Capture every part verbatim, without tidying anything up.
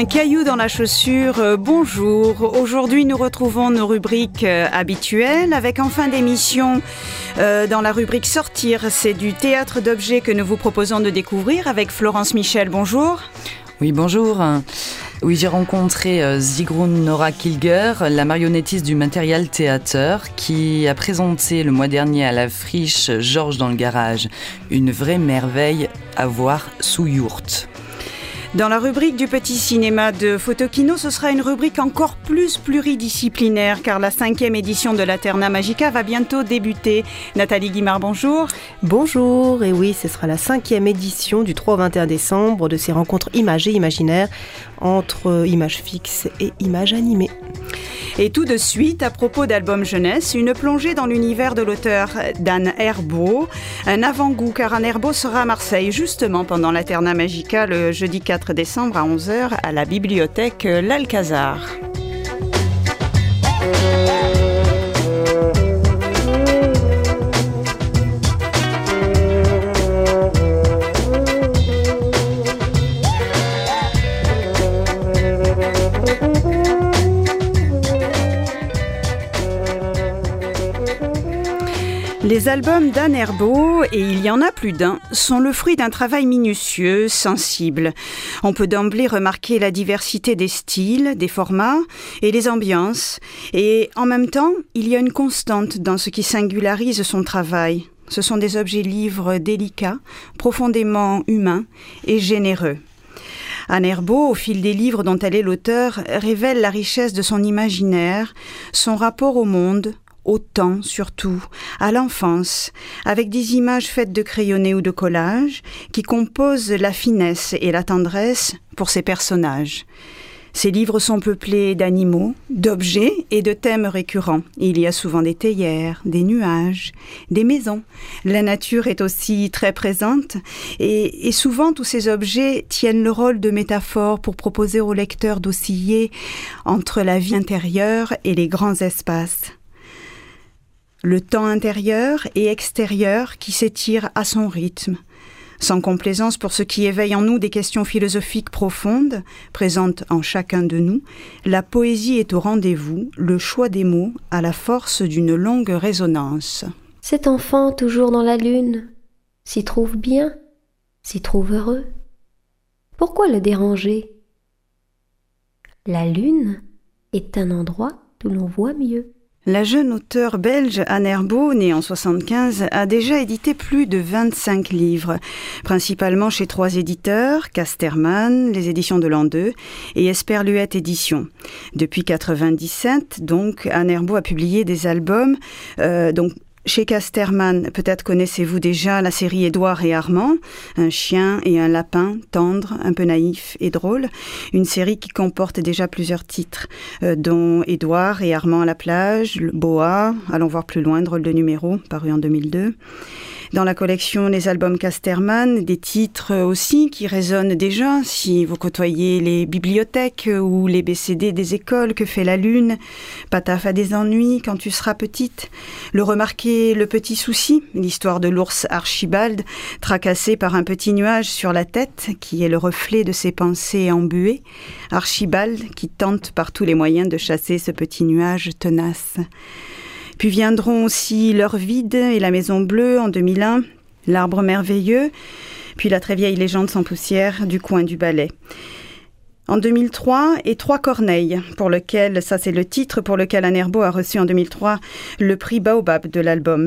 Un caillou dans la chaussure, euh, bonjour. Aujourd'hui, nous retrouvons nos rubriques euh, habituelles avec en fin d'émission, euh, dans la rubrique Sortir, c'est du théâtre d'objets que nous vous proposons de découvrir avec Florence Michel. Bonjour. Oui, bonjour. Oui, j'ai rencontré euh, Sigrun Nora Kilger, la marionnettiste du Material Theater, qui a présenté le mois dernier à la friche Georges dans le garage. Une vraie merveille à voir sous yourte. Dans la rubrique du petit cinéma de Photokino, ce sera une rubrique encore plus pluridisciplinaire car la cinquième édition de l'Aterna Magica va bientôt débuter. Nathalie Guimard, bonjour. Bonjour, et oui, ce sera la cinquième édition du trois au vingt et un décembre de ces rencontres imagées imaginaires entre images fixes et images animées. Et tout de suite, à propos d'album jeunesse, une plongée dans l'univers de l'auteur Anne Herbaut. Un avant-goût, car Anne Herbaut sera à Marseille, justement pendant l'Aterna Magica, le jeudi quatre décembre à onze heures, à la bibliothèque L'Alcazar. Les albums d'Anne Herbaut, et il y en a plus d'un, sont le fruit d'un travail minutieux, sensible. On peut d'emblée remarquer la diversité des styles, des formats et des ambiances. Et en même temps, il y a une constante dans ce qui singularise son travail. Ce sont des objets-livres délicats, profondément humains et généreux. Anne Herbaut, au fil des livres dont elle est l'auteur, révèle la richesse de son imaginaire, son rapport au monde, au temps surtout, à l'enfance, avec des images faites de crayonnés ou de collages qui composent la finesse et la tendresse pour ses personnages. Ces livres sont peuplés d'animaux, d'objets et de thèmes récurrents. Il y a souvent des théières, des nuages, des maisons. La nature est aussi très présente et, et souvent tous ces objets tiennent le rôle de métaphore pour proposer au lecteur d'osciller entre la vie intérieure et les grands espaces. Le temps intérieur et extérieur qui s'étire à son rythme. Sans complaisance pour ce qui éveille en nous des questions philosophiques profondes, présentes en chacun de nous, la poésie est au rendez-vous, le choix des mots a la force d'une longue résonance. Cet enfant toujours dans la lune, s'y trouve bien, s'y trouve heureux. Pourquoi le déranger ? La lune est un endroit où l'on voit mieux. La jeune auteure belge Anne Herbaut, née en soixante-quinze, a déjà édité plus de vingt-cinq livres, principalement chez trois éditeurs, Casterman, les éditions de l'an deux et Esperluette Éditions. Depuis quatre-vingt-dix-sept, donc, Anne Herbaut a publié des albums, euh, donc, chez Casterman, peut-être connaissez-vous déjà la série Édouard et Armand, un chien et un lapin tendre, un peu naïf et drôle. Une série qui comporte déjà plusieurs titres, euh, dont Édouard et Armand à la plage, Boa, Allons voir plus loin, drôle de numéro, paru en deux mille deux. Dans la collection Les albums Casterman, des titres aussi qui résonnent déjà si vous côtoyez les bibliothèques ou les B C D des écoles, Que fait la lune, Pataf a des ennuis, Quand tu seras petite. Le remarquer, Le petit souci, l'histoire de l'ours Archibald, tracassé par un petit nuage sur la tête, qui est le reflet de ses pensées embuées. Archibald qui tente par tous les moyens de chasser ce petit nuage tenace. Puis viendront aussi L'heure vide et La maison bleue en deux mille un, L'arbre merveilleux, puis la très vieille légende sans poussière du coin du balai. En deux mille trois, et Trois corneilles, pour lequel, ça c'est le titre pour lequel Anne Herbaut a reçu en deux mille trois le prix Baobab de l'album.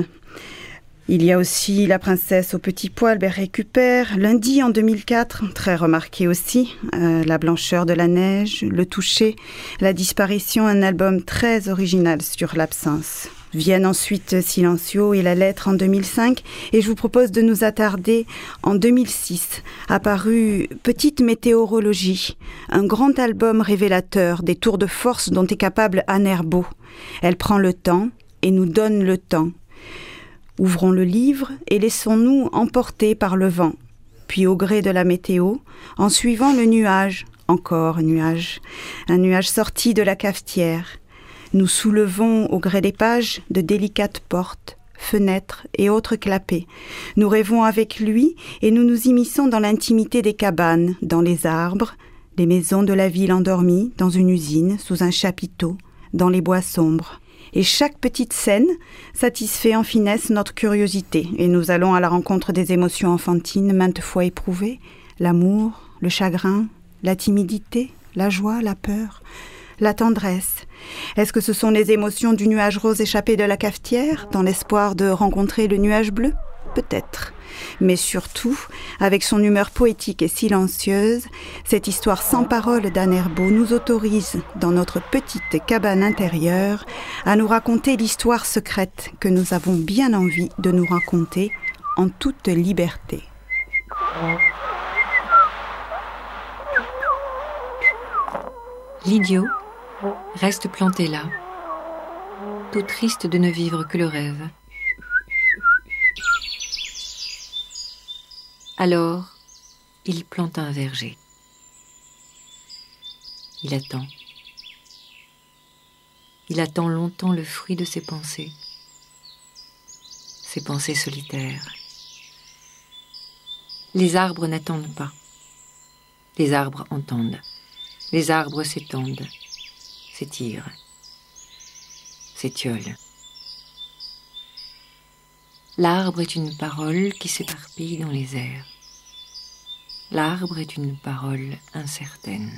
Il y a aussi La princesse au petit pois, Albert récupère, Lundi en deux mille quatre, très remarqué aussi, euh, La blancheur de la neige, Le toucher, La disparition, un album très original sur l'absence. Viennent ensuite Silencio et La lettre en deux mille cinq, et je vous propose de nous attarder en deux mille six, apparu Petite météorologie, un grand album révélateur des tours de force dont est capable Anne Herbaut. Elle prend le temps et nous donne le temps. Ouvrons le livre et laissons-nous emporter par le vent, puis au gré de la météo, en suivant le nuage, encore un nuage, un nuage sorti de la cafetière. Nous soulevons au gré des pages de délicates portes, fenêtres et autres clapets. Nous rêvons avec lui et nous nous immisçons dans l'intimité des cabanes, dans les arbres, les maisons de la ville endormies dans une usine, sous un chapiteau, dans les bois sombres. Et chaque petite scène satisfait en finesse notre curiosité, et nous allons à la rencontre des émotions enfantines maintes fois éprouvées, l'amour, le chagrin, la timidité, la joie, la peur, la tendresse. Est-ce que ce sont les émotions du nuage rose échappé de la cafetière, dans l'espoir de rencontrer le nuage bleu ? Peut-être. Mais surtout, avec son humeur poétique et silencieuse, cette histoire sans parole d'Anne Herbault nous autorise, dans notre petite cabane intérieure, à nous raconter l'histoire secrète que nous avons bien envie de nous raconter en toute liberté. L'idiot reste planté là, tout triste de ne vivre que le rêve. Alors, il plante un verger. Il attend. Il attend longtemps le fruit de ses pensées, ses pensées solitaires. Les arbres n'attendent pas. Les arbres entendent. Les arbres s'étendent, s'étirent, s'étiolent. L'arbre est une parole qui s'éparpille dans les airs. L'arbre est une parole incertaine.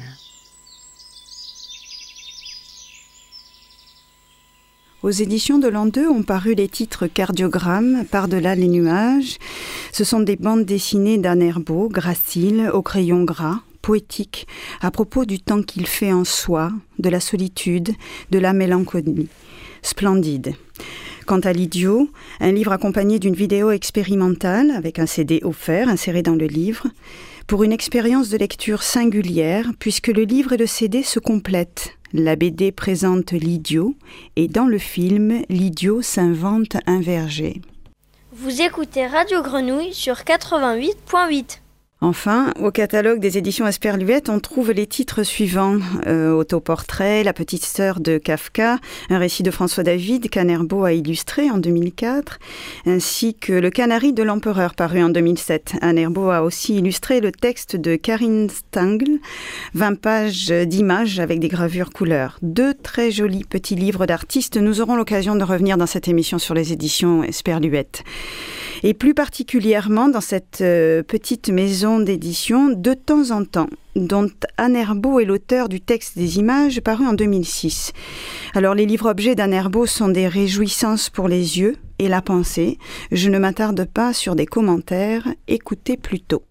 Aux éditions de l'an deux ont paru les titres Cardiogramme, Par-delà les nuages. Ce sont des bandes dessinées d'Anne Herbault, graciles, au crayon gras, poétiques, à propos du temps qu'il fait en soi, de la solitude, de la mélancolie. Splendide. Quant à l'idiot, un livre accompagné d'une vidéo expérimentale avec un C D offert inséré dans le livre, pour une expérience de lecture singulière puisque le livre et le C D se complètent. La B D présente l'idiot et dans le film, l'idiot s'invente un verger. Vous écoutez Radio Grenouille sur quatre-vingt-huit point huit. Enfin, au catalogue des éditions Esperluette, on trouve les titres suivants. Euh, Autoportrait, La petite sœur de Kafka, un récit de François David qu'Anne Herbault a illustré en deux mille quatre, ainsi que Le Canari de l'Empereur, paru en deux mille sept. Anne Herbault a aussi illustré le texte de Karine Stangl, vingt pages d'images avec des gravures couleurs. Deux très jolis petits livres d'artistes. Nous aurons l'occasion de revenir dans cette émission sur les éditions Esperluette. Et plus particulièrement dans cette euh, petite maison d'édition, de temps en temps, dont Anne Herbault est l'auteur du texte des images paru en deux mille six. Alors les livres-objets d'Anne Herbault sont des réjouissances pour les yeux et la pensée. Je ne m'attarde pas sur des commentaires, écoutez plutôt.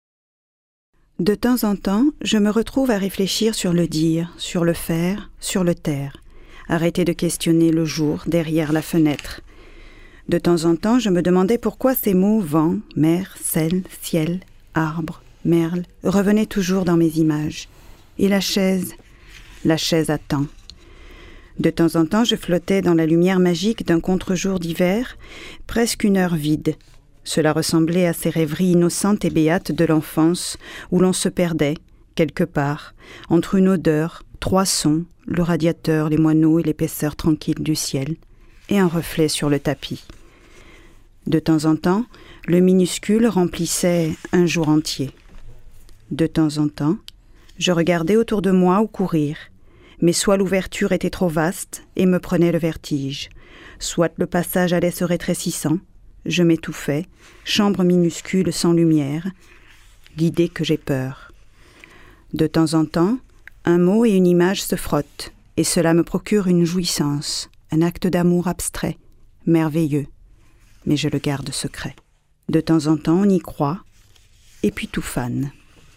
De temps en temps, je me retrouve à réfléchir sur le dire, sur le faire, sur le taire. Arrêter de questionner le jour derrière la fenêtre. De temps en temps, je me demandais pourquoi ces mots vent, mer, sel, ciel, arbre, merle revenaient toujours dans mes images. Et la chaise, la chaise attend. De temps en temps, je flottais dans la lumière magique d'un contre-jour d'hiver, presque une heure vide. Cela ressemblait à ces rêveries innocentes et béates de l'enfance où l'on se perdait, quelque part, entre une odeur, trois sons, le radiateur, les moineaux et l'épaisseur tranquille du ciel, et un reflet sur le tapis. De temps en temps, le minuscule remplissait un jour entier. De temps en temps, je regardais autour de moi ou courir, mais soit l'ouverture était trop vaste et me prenait le vertige, soit le passage allait se rétrécissant, je m'étouffais, chambre minuscule sans lumière, l'idée que j'ai peur. De temps en temps, un mot et une image se frottent, et cela me procure une jouissance, un acte d'amour abstrait, merveilleux, mais je le garde secret. De temps en temps, on y croit, et puis tout fane.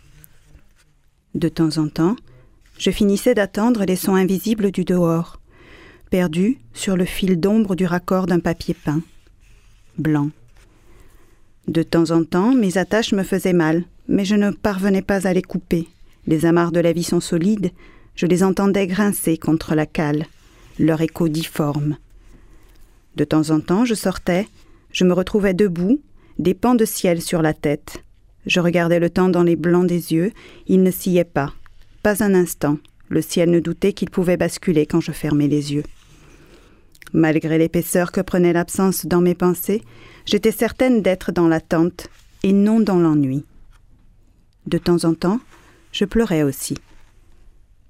De temps en temps, je finissais d'attendre les sons invisibles du dehors, perdus sur le fil d'ombre du raccord d'un papier peint, blanc. De temps en temps, mes attaches me faisaient mal, mais je ne parvenais pas à les couper. Les amarres de la vie sont solides, je les entendais grincer contre la cale, leur écho difforme. De temps en temps, je sortais, je me retrouvais debout, des pans de ciel sur la tête. Je regardais le temps dans les blancs des yeux, il ne sciait pas. Pas un instant, le ciel ne doutait qu'il pouvait basculer quand je fermais les yeux. Malgré l'épaisseur que prenait l'absence dans mes pensées, j'étais certaine d'être dans l'attente et non dans l'ennui. De temps en temps, je pleurais aussi.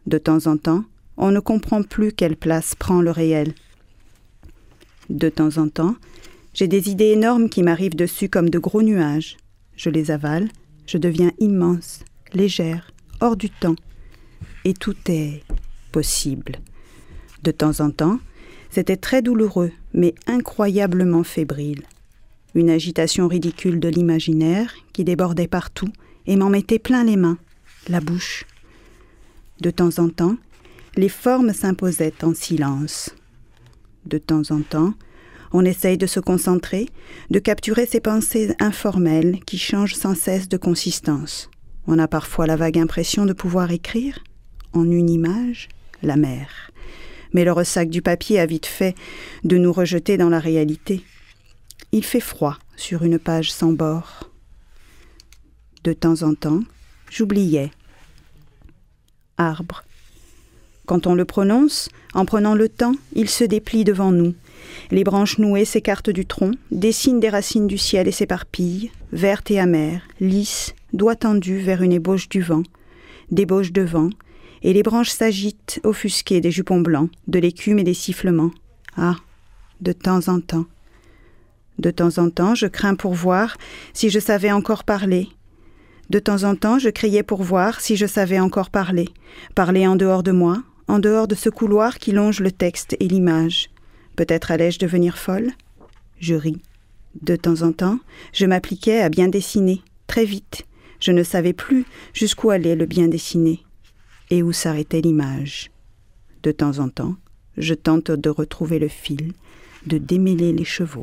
De temps en temps, on ne comprend plus quelle place prend le réel. De temps en temps, j'ai des idées énormes qui m'arrivent dessus comme de gros nuages. Je les avale, je deviens immense, légère, hors du temps. Et tout est possible. De temps en temps, c'était très douloureux, mais incroyablement fébrile. Une agitation ridicule de l'imaginaire qui débordait partout et m'en mettait plein les mains, la bouche. De temps en temps, les formes s'imposaient en silence. De temps en temps, on essaye de se concentrer, de capturer ces pensées informelles qui changent sans cesse de consistance. On a parfois la vague impression de pouvoir écrire, en une image, la mer. Mais le ressac du papier a vite fait de nous rejeter dans la réalité. Il fait froid sur une page sans bord. De temps en temps, j'oubliais. Arbre. Quand on le prononce, en prenant le temps, il se déplie devant nous. Les branches nouées s'écartent du tronc, dessinent des racines du ciel et s'éparpillent, vertes et amères, lisses, doigts tendus vers une ébauche du vent, d'ébauche de vent, et les branches s'agitent, offusquées des jupons blancs, de l'écume et des sifflements. Ah, de temps en temps. De temps en temps, je crains pour voir si je savais encore parler. De temps en temps, je criais pour voir si je savais encore parler. Parler en dehors de moi, en dehors de ce couloir qui longe le texte et l'image. Peut-être allais-je devenir folle ? Je ris. De temps en temps, je m'appliquais à bien dessiner, très vite. Je ne savais plus jusqu'où allait le bien dessiner et où s'arrêtait l'image. De temps en temps, je tente de retrouver le fil, de démêler les chevaux.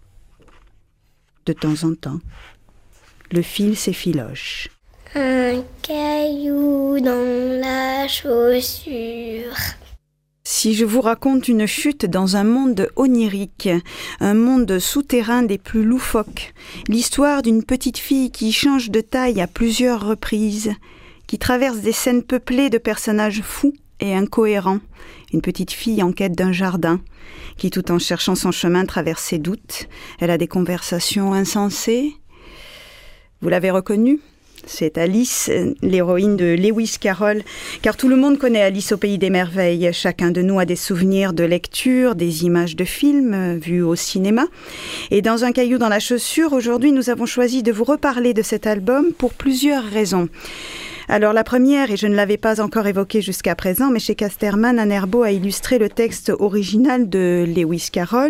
De temps en temps, le fil s'effiloche. Un caillou dans la chaussure. Si je vous raconte une chute dans un monde onirique, un monde souterrain des plus loufoques, l'histoire d'une petite fille qui change de taille à plusieurs reprises, qui traverse des scènes peuplées de personnages fous et incohérents, une petite fille en quête d'un jardin, qui tout en cherchant son chemin traverse ses doutes, elle a des conversations insensées. Vous l'avez reconnue ? C'est Alice, l'héroïne de Lewis Carroll, car tout le monde connaît Alice au pays des merveilles. Chacun de nous a des souvenirs de lecture, des images de films vus au cinéma. Et dans Un caillou dans la chaussure, aujourd'hui, nous avons choisi de vous reparler de cet album pour plusieurs raisons. Alors la première, et je ne l'avais pas encore évoquée jusqu'à présent, mais chez Casterman, Anne Herbault a illustré le texte original de Lewis Carroll.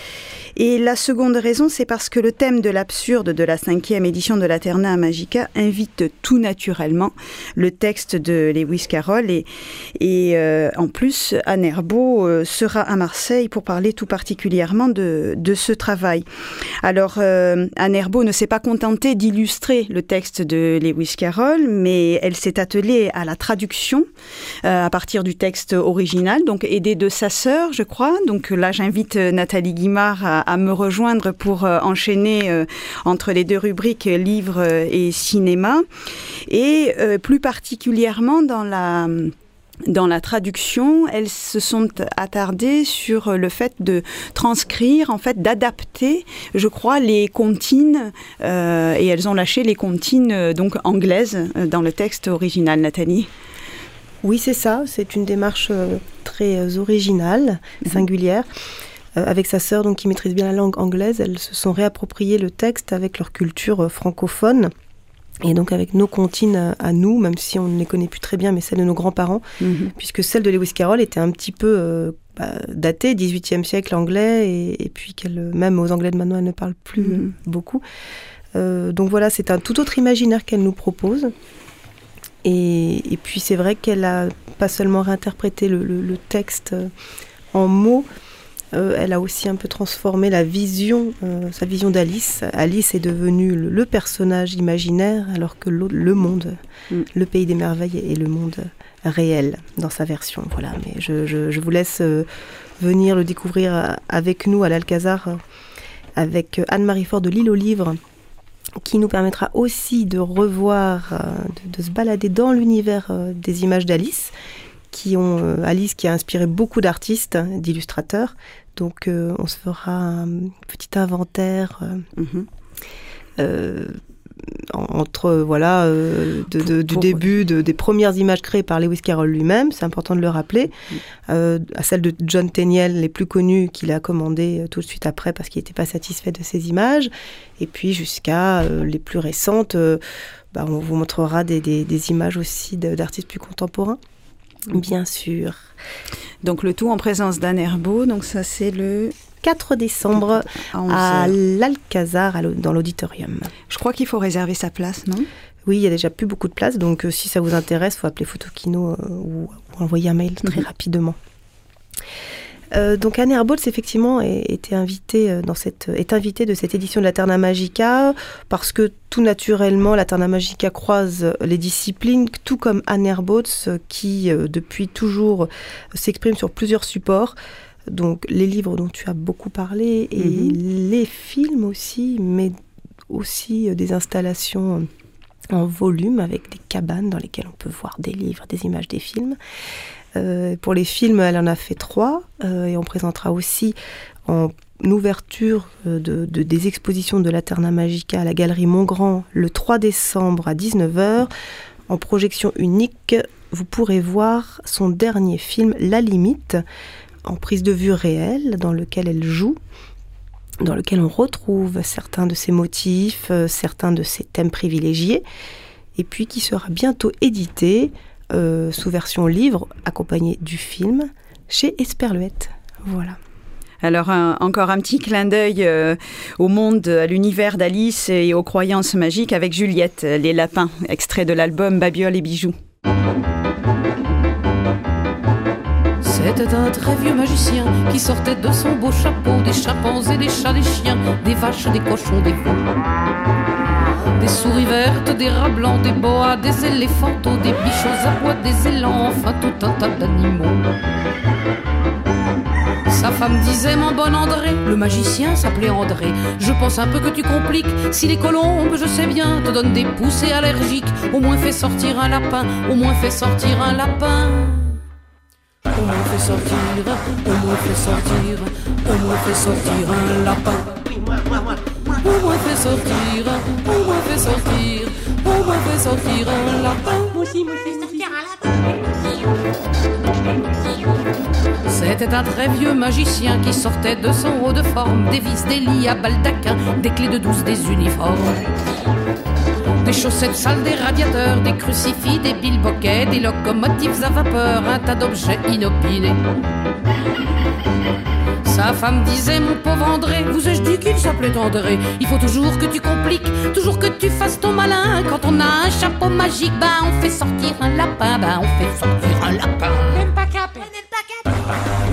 Et la seconde raison, c'est parce que le thème de l'absurde de la cinquième édition de l'Aeterna Magica invite tout naturellement le texte de Lewis Carroll. Et, et euh, en plus, Anne Herbault euh, sera à Marseille pour parler tout particulièrement de, de ce travail. Alors, euh, Anne Herbault ne s'est pas contentée d'illustrer le texte de Lewis Carroll, mais elle s'est attelée à la traduction euh, à partir du texte original, donc aidée de sa sœur, je crois. Donc là, j'invite Nathalie Guimard à à me rejoindre pour euh, enchaîner euh, entre les deux rubriques euh, livres euh, et cinéma. Et euh, plus particulièrement dans la... Dans la traduction, elles se sont attardées sur le fait de transcrire, en fait, d'adapter, je crois, les comptines, euh, et elles ont lâché les comptines euh, donc anglaises euh, dans le texte original. Nathalie ? Oui, c'est ça. C'est une démarche euh, très euh, originale, singulière. Euh, avec sa sœur, donc qui maîtrise bien la langue anglaise, elles se sont réappropriées le texte avec leur culture euh, francophone. Et donc avec nos comptines à, à nous, même si on ne les connaît plus très bien, mais celles de nos grands-parents, mm-hmm. puisque celle de Lewis Carroll était un petit peu euh, bah, datée, dix-huitième siècle anglais, et, et puis qu'elle, même aux Anglais de maintenant, elle ne parle plus mm-hmm. euh, beaucoup. Euh, donc voilà, c'est un tout autre imaginaire qu'elle nous propose. Et, et puis c'est vrai qu'elle a pas seulement réinterprété le, le, le texte euh, en mots, Euh, elle a aussi un peu transformé la vision, euh, sa vision d'Alice. Alice est devenue le, le personnage imaginaire, alors que le, le monde, mm. le pays des merveilles est le monde réel dans sa version. Voilà. Mais je, je, je vous laisse euh, venir le découvrir avec nous à l'Alcazar, euh, avec Anne-Marie Faure de L'Île aux Livres, qui nous permettra aussi de revoir, euh, de, de se balader dans l'univers euh, des images d'Alice, qui ont euh, Alice qui a inspiré beaucoup d'artistes, d'illustrateurs. Donc euh, on se fera un petit inventaire euh, mm-hmm. euh, entre voilà euh, de, de, du début de, des premières images créées par Lewis Carroll lui-même, c'est important de le rappeler, euh, à celle de John Tenniel, les plus connues, qu'il a commandées tout de suite après parce qu'il n'était pas satisfait de ces images, et puis jusqu'à euh, les plus récentes, euh, bah, on vous montrera des, des, des images aussi de, d'artistes plus contemporains, bien sûr. Donc le tout en présence d'Anne Herbault, donc ça c'est le... quatre décembre à, à l'Alcazar, à dans l'auditorium. Je crois qu'il faut réserver sa place, non ? Oui, il n'y a déjà plus beaucoup de place, donc euh, si ça vous intéresse, il faut appeler Photokino euh, ou, ou envoyer un mail très mm-hmm. rapidement. Euh, donc Anne Herbault, effectivement, est, était invitée dans cette, est invitée de cette édition de la Terna Magica parce que tout naturellement, la Terna Magica croise les disciplines, tout comme Anne Herbault, qui euh, depuis toujours s'exprime sur plusieurs supports. Donc les livres dont tu as beaucoup parlé et mmh. les films aussi, mais aussi des installations en volume avec des cabanes dans lesquelles on peut voir des livres, des images des films. Euh, pour les films, elle en a fait trois euh, et on présentera aussi en ouverture de, de, des expositions de la Terna Magica à la Galerie Montgrand le trois décembre à dix-neuf heures. En projection unique, vous pourrez voir son dernier film, La Limite, en prise de vue réelle, dans lequel elle joue, dans lequel on retrouve certains de ses motifs, euh, certains de ses thèmes privilégiés, et puis qui sera bientôt édité euh, sous version livre, accompagné du film, chez Esperluette. Voilà. Alors, un, encore un petit clin d'œil euh, au monde, à l'univers d'Alice et aux croyances magiques avec Juliette, les lapins, extrait de l'album Babioles et bijoux. C'était un très vieux magicien qui sortait de son beau chapeau des chimpanzés, des chats, des chiens, des vaches, des cochons, des veaux. Des souris vertes, des rats blancs, des boas, des éléphantos, des bichots à bois, des élans, enfin tout un tas d'animaux. Sa femme disait, mon bon André, le magicien s'appelait André. Je pense un peu que tu compliques. Si les colombes, je sais bien, te donnent des poussées allergiques, au moins fais sortir un lapin, au moins fais sortir un lapin. Au moins fais sortir, au moins fais sortir, au moins fais sortir un lapin. Au moins fais sortir, au moins fais sortir, au moins fais sortir un lapin. Moi aussi, moi aussi, sortir un lapin. C'était un très vieux magicien qui sortait de son haut de forme des vis, des lits à baldaquin, des clés de douze, des uniformes. Des chaussettes sales, des radiateurs, des crucifix, des bilboquets, des locomotives à vapeur, un tas d'objets inopinés. Sa femme disait, mon pauvre André, vous ai-je dit qu'il s'appelait André? Il faut toujours que tu compliques, toujours que tu fasses ton malin. Quand on a un chapeau magique, bah on fait sortir un lapin, bah on fait sortir un lapin. N'aime pas caper, n'aime pas caper.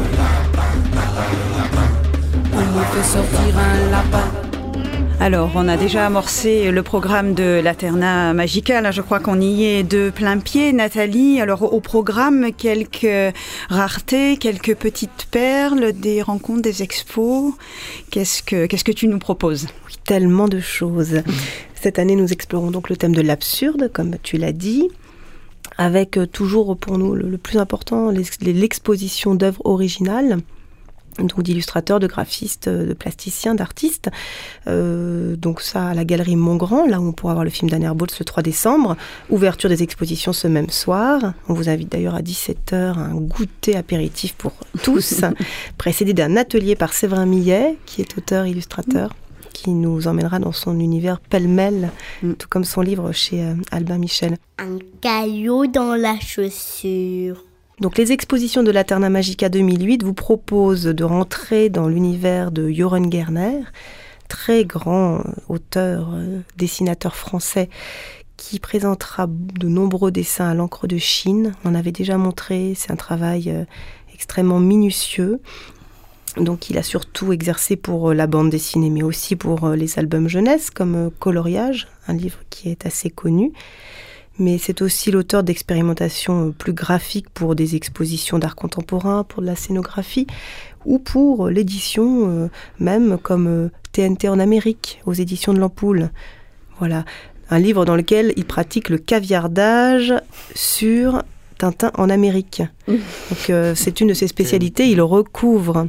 On fait sortir un lapin. Alors, on a déjà amorcé le programme de la Terna Magica. Là, je crois qu'on y est de plein pied. Nathalie, alors au programme, quelques raretés, quelques petites perles, des rencontres, des expos. Qu'est-ce que, qu'est-ce que tu nous proposes ? Oui, tellement de choses. Mmh. Cette année, nous explorons donc le thème de l'absurde, comme tu l'as dit, avec toujours pour nous le, le plus important, l'exposition d'œuvres originales. Donc d'illustrateurs, de graphistes, de plasticiens, d'artistes. Euh, donc ça à la Galerie Montgrand, là où on pourra voir le film d'Anne Herbault le trois décembre. Ouverture des expositions ce même soir. On vous invite d'ailleurs à dix-sept heures à un goûter apéritif pour tous, précédé d'un atelier par Séverin Millet, qui est auteur-illustrateur, qui nous emmènera dans son univers pêle-mêle, mm. tout comme son livre chez euh, Albin Michel. Un caillou dans la chaussure. Donc les expositions de la Terna Magica deux mille huit vous proposent de rentrer dans l'univers de Joren Gerner, très grand auteur, euh, dessinateur français, qui présentera de nombreux dessins à l'encre de Chine. On en avait déjà montré, c'est un travail euh, extrêmement minutieux. Donc il a surtout exercé pour euh, la bande dessinée, mais aussi pour euh, les albums jeunesse, comme euh, Coloriage, un livre qui est assez connu. Mais c'est aussi l'auteur d'expérimentations plus graphiques pour des expositions d'art contemporain, pour de la scénographie, ou pour l'édition euh, même comme euh, T N T en Amérique, aux éditions de l'Ampoule. Voilà, un livre dans lequel il pratique le caviardage sur Tintin en Amérique. Donc euh, c'est une de ses spécialités, il recouvre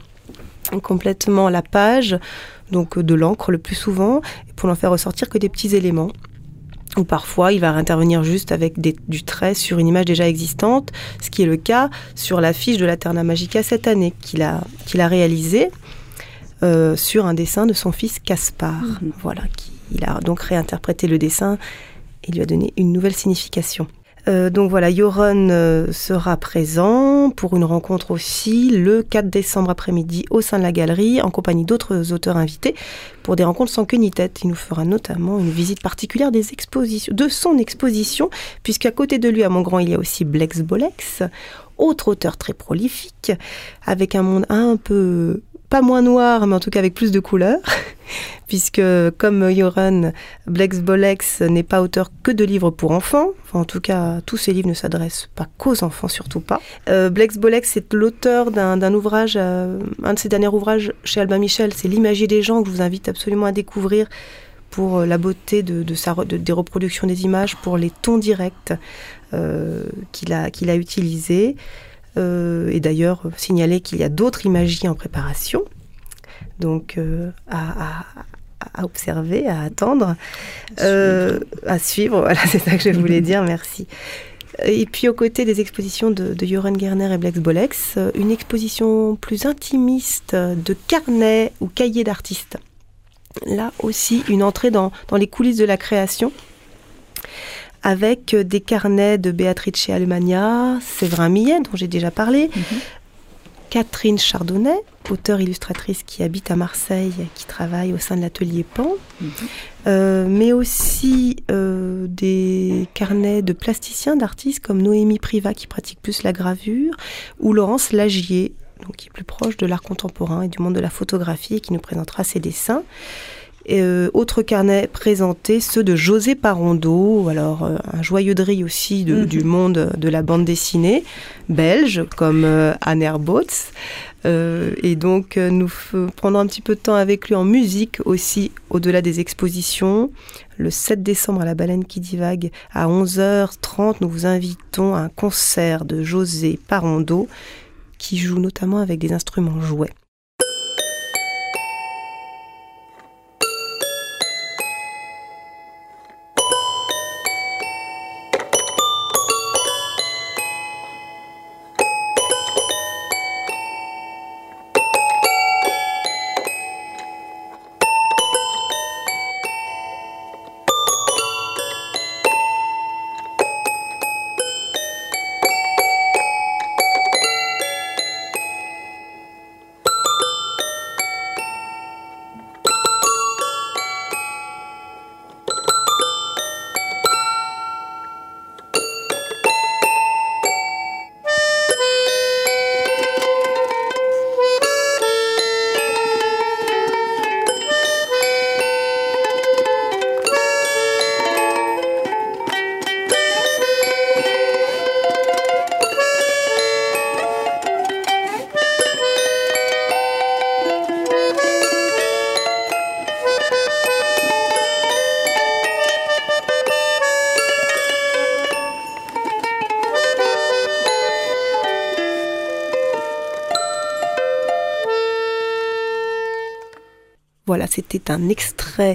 complètement la page, donc de l'encre le plus souvent, pour n'en faire ressortir que des petits éléments. ou parfois il va intervenir juste avec des, du trait sur une image déjà existante, ce qui est le cas sur l'affiche de l'Aeterna Magica cette année, qu'il a, qu'il a réalisée euh, sur un dessin de son fils Caspar. Mmh. Voilà, qui, il a donc réinterprété le dessin et lui a donné une nouvelle signification. Euh, donc voilà, Yoron euh, sera présent pour une rencontre aussi le quatre décembre après-midi au sein de la galerie en compagnie d'autres auteurs invités pour des rencontres sans queue ni tête. Il nous fera notamment une visite particulière des expositions, de son exposition, puisqu'à côté de lui à Montgrand il y a aussi Blex Bolex, autre auteur très prolifique avec un monde un peu... pas moins noir, mais en tout cas avec plus de couleurs, puisque comme Yoron, Blex Bolex n'est pas auteur que de livres pour enfants, enfin, en tout cas tous ses livres ne s'adressent pas qu'aux enfants, surtout pas. Euh, Blex Bolex est l'auteur d'un, d'un ouvrage, euh, un de ses derniers ouvrages chez Albin Michel, c'est L'imagier des gens, que je vous invite absolument à découvrir pour la beauté de, de sa, de, des reproductions des images, pour les tons directs euh, qu'il a, qu'il a utilisés. Euh, et d'ailleurs, signaler qu'il y a d'autres imagiers en préparation, donc euh, à, à, à observer, à attendre, à euh, suivre, à suivre voilà, c'est ça que je voulais dire, merci. Et puis aux côtés des expositions de, de Yoron Gerner et Blex Bolex, une exposition plus intimiste de carnets ou cahiers d'artistes. Là aussi, une entrée dans, dans les coulisses de la création, avec des carnets de Beatrice Alemagna, Séverin Millet, dont j'ai déjà parlé, mm-hmm. Catherine Chardonnay, auteure-illustratrice qui habite à Marseille, qui travaille au sein de l'atelier Pan, mm-hmm. euh, mais aussi euh, des carnets de plasticiens, d'artistes comme Noémie Privat, qui pratique plus la gravure, ou Laurence Lagier, donc, qui est plus proche de l'art contemporain et du monde de la photographie, et qui nous présentera ses dessins. Et, euh, autres carnets présentés, ceux de José Parondeau, alors euh, un joyeux de riz aussi de, mmh. du monde de la bande dessinée, belge, comme euh, Anne Herbots. Euh, et donc, euh, nous f- prendrons un petit peu de temps avec lui en musique aussi, au-delà des expositions. Le sept décembre à la Baleine qui divague, à onze heures trente, nous vous invitons à un concert de José Parondeau, qui joue notamment avec des instruments jouets. Voilà, c'était un extrait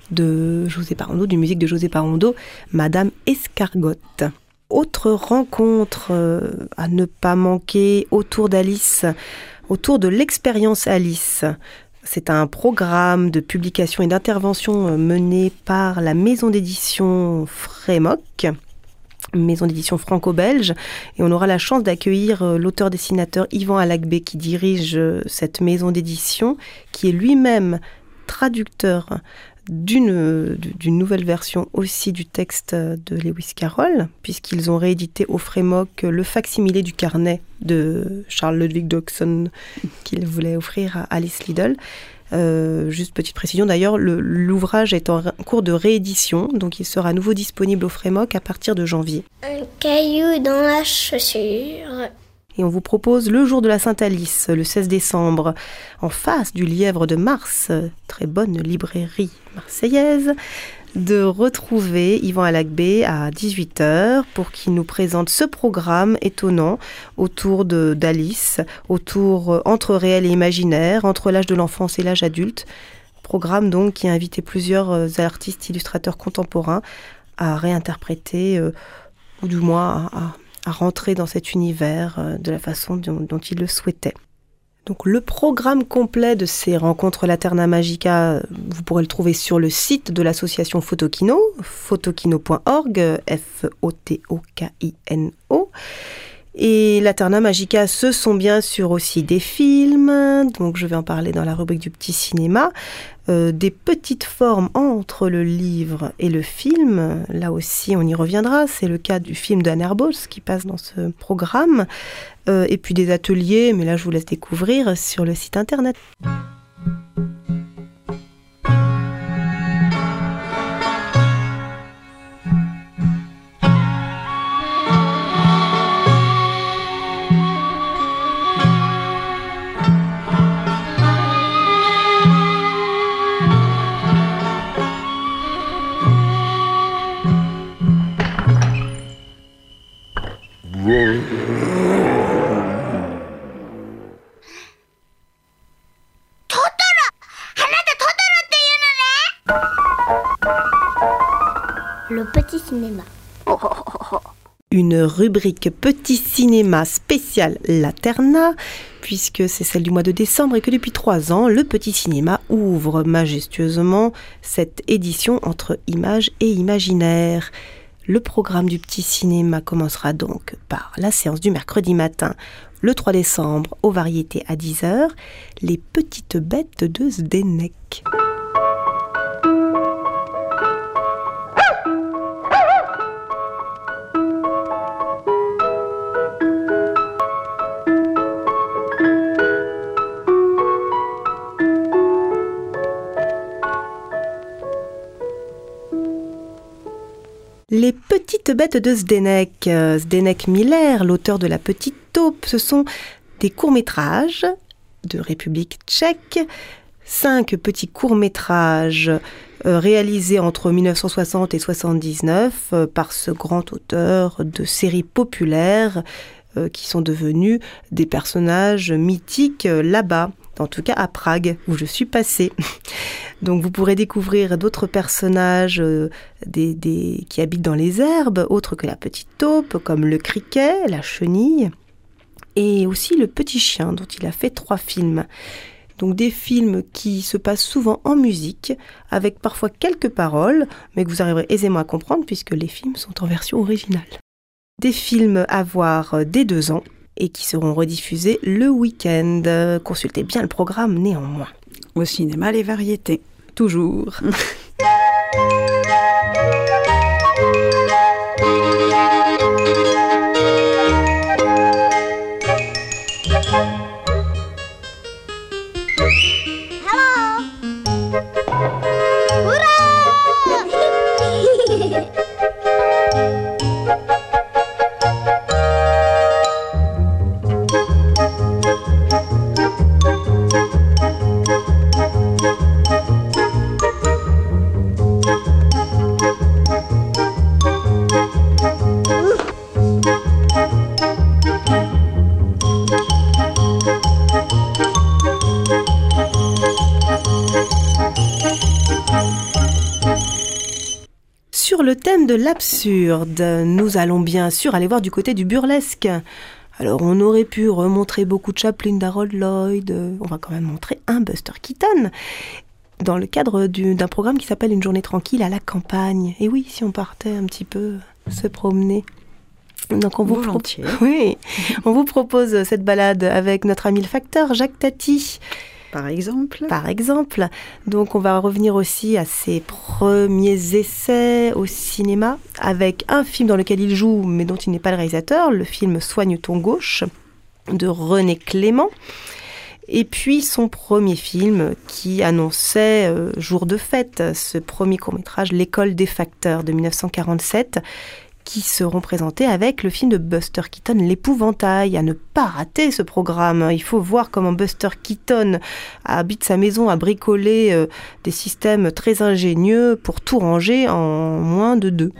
de José Parondeau, du musique de José Parondeau, Madame Escargotte. Autre rencontre euh, à ne pas manquer autour d'Alice, autour de l'expérience Alice. C'est un programme de publication et d'intervention mené par la maison d'édition Frémoc, maison d'édition franco-belge, et on aura la chance d'accueillir l'auteur-dessinateur Yvan Alagbé qui dirige cette maison d'édition, qui est lui-même traducteur d'une, d'une nouvelle version aussi du texte de Lewis Carroll, puisqu'ils ont réédité au Frémoc le facsimilé du carnet de Charles Ludwig Dodgson qu'ils voulaient offrir à Alice Liddell. Euh, juste petite précision, d'ailleurs, le, l'ouvrage est en cours de réédition, donc il sera à nouveau disponible au Frémoc à partir de janvier. Un caillou dans la chaussure. Et on vous propose le jour de la Sainte-Alice, le seize décembre, en face du Lièvre de Mars, très bonne librairie marseillaise, de retrouver Yvan Alagbé à dix-huit heures pour qu'il nous présente ce programme étonnant autour de, d'Alice, autour entre réel et imaginaire, entre l'âge de l'enfance et l'âge adulte. Programme donc qui a invité plusieurs artistes illustrateurs contemporains à réinterpréter, euh, ou du moins à, à, à rentrer dans cet univers euh, de la façon dont, dont il le souhaitait. Donc le programme complet de ces rencontres Laterna Magica, vous pourrez le trouver sur le site de l'association Photokino, photokino point org, F O T O K I N O. Et Laterna Magica, ce sont bien sûr aussi des films, donc je vais en parler dans la rubrique du petit cinéma, euh, des petites formes entre le livre et le film, là aussi on y reviendra, c'est le cas du film de Anne Erbos qui passe dans ce programme, euh, et puis des ateliers, mais là je vous laisse découvrir sur le site internet. Le petit cinéma. Une rubrique petit cinéma spécial Laterna, puisque c'est celle du mois de décembre et que depuis trois ans, le petit cinéma ouvre majestueusement cette édition entre images et imaginaire. Le programme du petit cinéma commencera donc par la séance du mercredi matin, le trois décembre, aux variétés à dix heures, les petites bêtes de Zdenek. Les petites bêtes de Zdenek, Zdenek Miller, l'auteur de La Petite Taupe, ce sont des courts-métrages de République tchèque, cinq petits courts-métrages euh, réalisés entre dix-neuf cent soixante et soixante-dix-neuf euh, par ce grand auteur de séries populaires euh, qui sont devenus des personnages mythiques euh, là-bas. En tout cas à Prague, où je suis passée. Donc vous pourrez découvrir d'autres personnages euh, des, des, qui habitent dans les herbes, autres que la petite taupe, comme le criquet, la chenille, et aussi le petit chien, dont il a fait trois films. Donc des films qui se passent souvent en musique, avec parfois quelques paroles, mais que vous arriverez aisément à comprendre, puisque les films sont en version originale. Des films à voir dès deux ans, et qui seront rediffusés le week-end. Consultez bien le programme néanmoins. Au cinéma, les variétés. Toujours. Sur le thème de l'absurde, nous allons bien sûr aller voir du côté du burlesque. Alors on aurait pu remontrer beaucoup de Chaplin, d'Harold Lloyd, on va quand même montrer un Buster Keaton dans le cadre du, d'un programme qui s'appelle Une journée tranquille à la campagne. Et oui, si on partait un petit peu se promener. Donc on vous, pro- oui, on vous propose cette balade avec notre ami le facteur Jacques Tati. Par exemple. Par exemple. Donc on va revenir aussi à ses premiers essais au cinéma avec un film dans lequel il joue mais dont il n'est pas le réalisateur, le film Soigne ton gauche de René Clément. Et puis son premier film qui annonçait euh, Jour de fête, ce premier court-métrage L'école des facteurs de dix-neuf cent quarante-sept, qui seront présentés avec le film de Buster Keaton, L'épouvantail. À ne pas rater ce programme. Il faut voir comment Buster Keaton habite sa maison à bricoler euh, des systèmes très ingénieux pour tout ranger en moins de deux.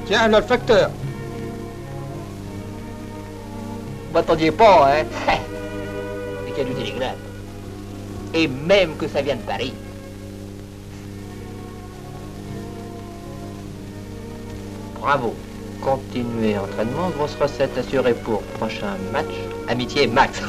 Tiens, l'olfacteur. Vous m'attendiez pas, hein? C'est qu'il y a du télégraphe. Et même que ça vient de Paris. Bravo. Continuez entraînement, grosse recette assurée pour prochain match. Amitié max.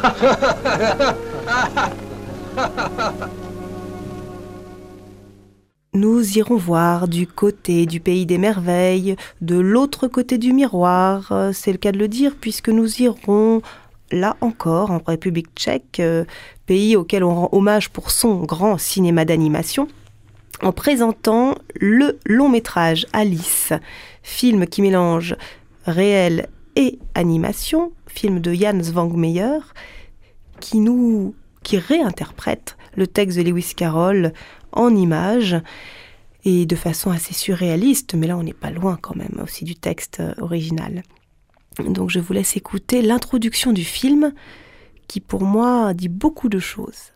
Nous irons voir du côté du pays des merveilles, de l'autre côté du miroir, c'est le cas de le dire, puisque nous irons, là encore, en République tchèque, pays auquel on rend hommage pour son grand cinéma d'animation, en présentant le long-métrage Alice, film qui mélange réel et animation, film de Jan Svangmeyer, qui nous, qui réinterprète le texte de Lewis Carroll en images et de façon assez surréaliste, mais là on n'est pas loin quand même aussi du texte original. Donc je vous laisse écouter l'introduction du film qui pour moi dit beaucoup de choses.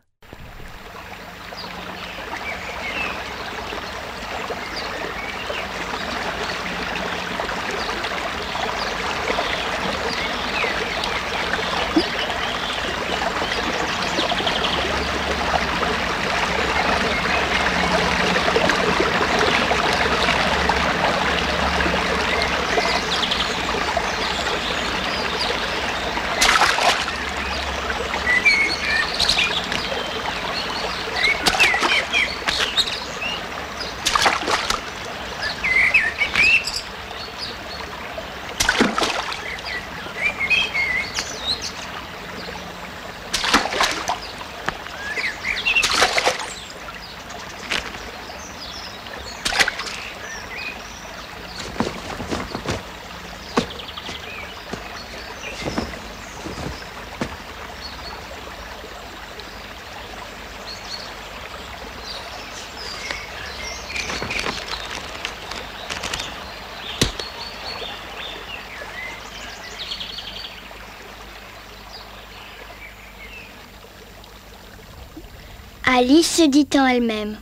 Alice se dit en elle-même.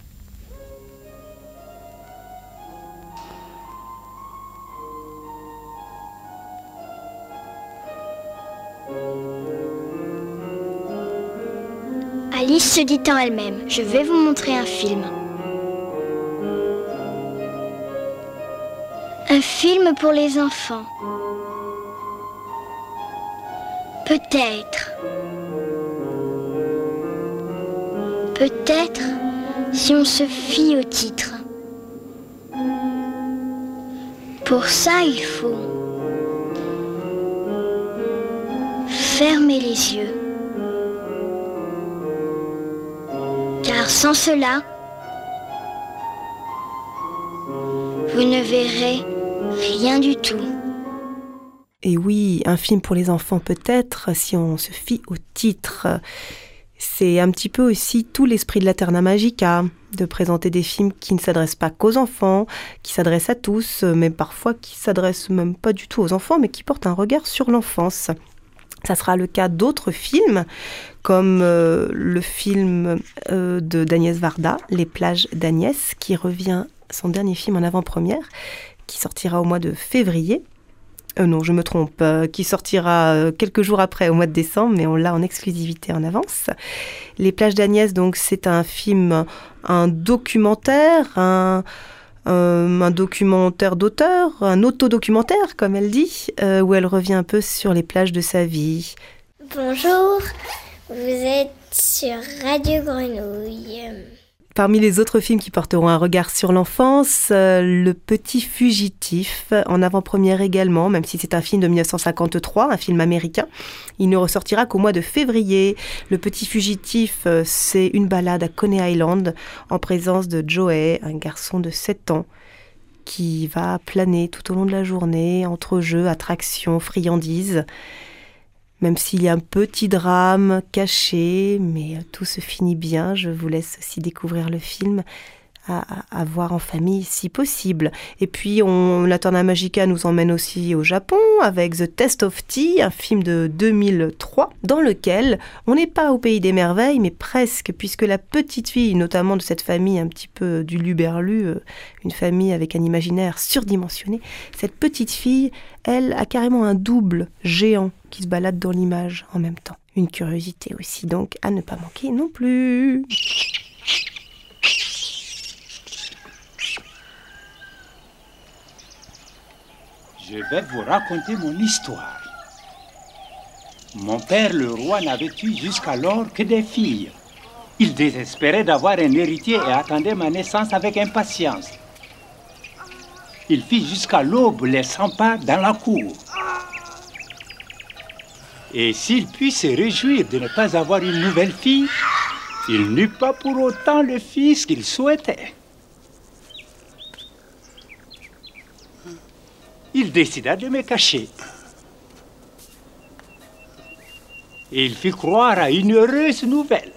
Alice se dit en elle-même, je vais vous montrer un film. Un film pour les enfants. Peut-être. Peut-être si on se fie au titre. Pour ça, il faut fermer les yeux. Car sans cela, vous ne verrez rien du tout. Et oui, un film pour les enfants peut-être, si on se fie au titre. C'est un petit peu aussi tout l'esprit de l'Aeterna Magica, de présenter des films qui ne s'adressent pas qu'aux enfants, qui s'adressent à tous, mais parfois qui s'adressent même pas du tout aux enfants, mais qui portent un regard sur l'enfance. Ça sera le cas d'autres films, comme euh, le film euh, de d'Agnès Varda, Les plages d'Agnès, qui revient, son dernier film en avant-première, qui sortira au mois de février. Euh, non, je me trompe, euh, qui sortira euh, quelques jours après, au mois de décembre, mais on l'a en exclusivité en avance. Les plages d'Agnès, donc, c'est un film, un documentaire, un, euh, un documentaire d'auteur, un autodocumentaire, comme elle dit, euh, où elle revient un peu sur les plages de sa vie. Bonjour, vous êtes sur Radio Grenouille. Parmi les autres films qui porteront un regard sur l'enfance, euh, Le Petit Fugitif, en avant-première également, même si c'est un film de dix-neuf cent cinquante-trois, un film américain. Il ne ressortira qu'au mois de février. Le Petit Fugitif, euh, c'est une balade à Coney Island en présence de Joey, un garçon de sept ans, qui va planer tout au long de la journée entre jeux, attractions, friandises. Même s'il y a un petit drame caché, mais tout se finit bien. Je vous laisse aussi découvrir le film à, à voir en famille si possible. Et puis, on, la Terna Magica nous emmène aussi au Japon avec The Taste of Tea, un film de deux mille trois, dans lequel on n'est pas au pays des merveilles, mais presque, puisque la petite fille, notamment de cette famille un petit peu du luberlu, une famille avec un imaginaire surdimensionné, cette petite fille, elle a carrément un double géant qui se balade dans l'image en même temps. Une curiosité aussi, donc, à ne pas manquer non plus. Je vais vous raconter mon histoire. Mon père, le roi, n'avait eu jusqu'alors que des filles. Il désespérait d'avoir un héritier et attendait ma naissance avec impatience. Il fit jusqu'à l'aube les cent pas dans la cour. Et s'il put se réjouir de ne pas avoir une nouvelle fille, il n'eut pas pour autant le fils qu'il souhaitait. Il décida de me cacher. Et il fit croire à une heureuse nouvelle.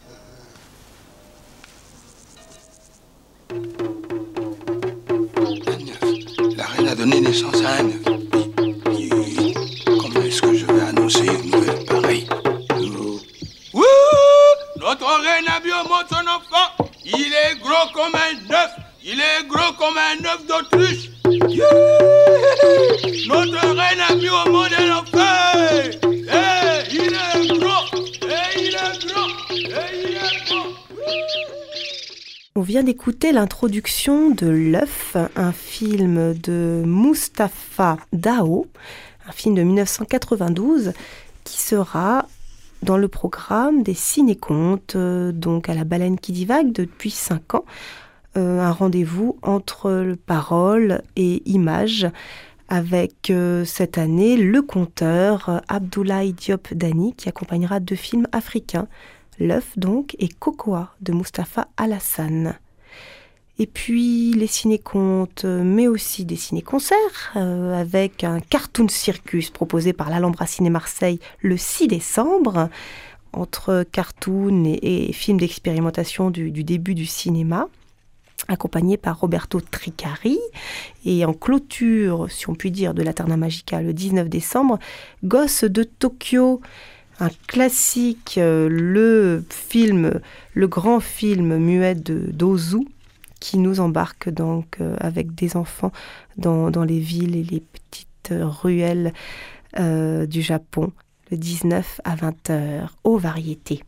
La reine a donné naissance à un œuf. Comment est-ce que je vais annoncer une nouvelle pareille? Wouh! Notre reine a vu au monde son enfant. Il est gros comme un œuf. Il est gros comme un œuf d'autruche. Yeah! Notre reine a vu au monde un enfant. Hey, il est gros. Hey, il est gros. Hey, il est gros. On vient d'écouter l'introduction de L'œuf, un film de Mustapha Dao, un film de dix-neuf cent quatre-vingt-douze, qui sera dans le programme des ciné-contes, euh, donc à la Baleine qui divague depuis cinq ans, euh, un rendez-vous entre parole et image, avec euh, cette année le conteur euh, Abdoulaye Diop Dany, qui accompagnera deux films africains, L'œuf donc et Cocoa de Mustapha Alassane. Et puis les ciné-contes, mais aussi des ciné-concerts, euh, avec un cartoon circus proposé par l'Alhambra Ciné Marseille le six décembre, entre cartoon et, et films d'expérimentation du, du début du cinéma, accompagné par Roberto Tricari. Et en clôture, si on peut dire, de la Terna Magica le dix-neuf décembre, Gosses de Tokyo, un classique, euh, le film, le grand film muet de d'Ozu, qui nous embarque donc euh, avec des enfants dans, dans les villes et les petites ruelles euh, du Japon, le dix-neuf à vingt heures, aux variétés.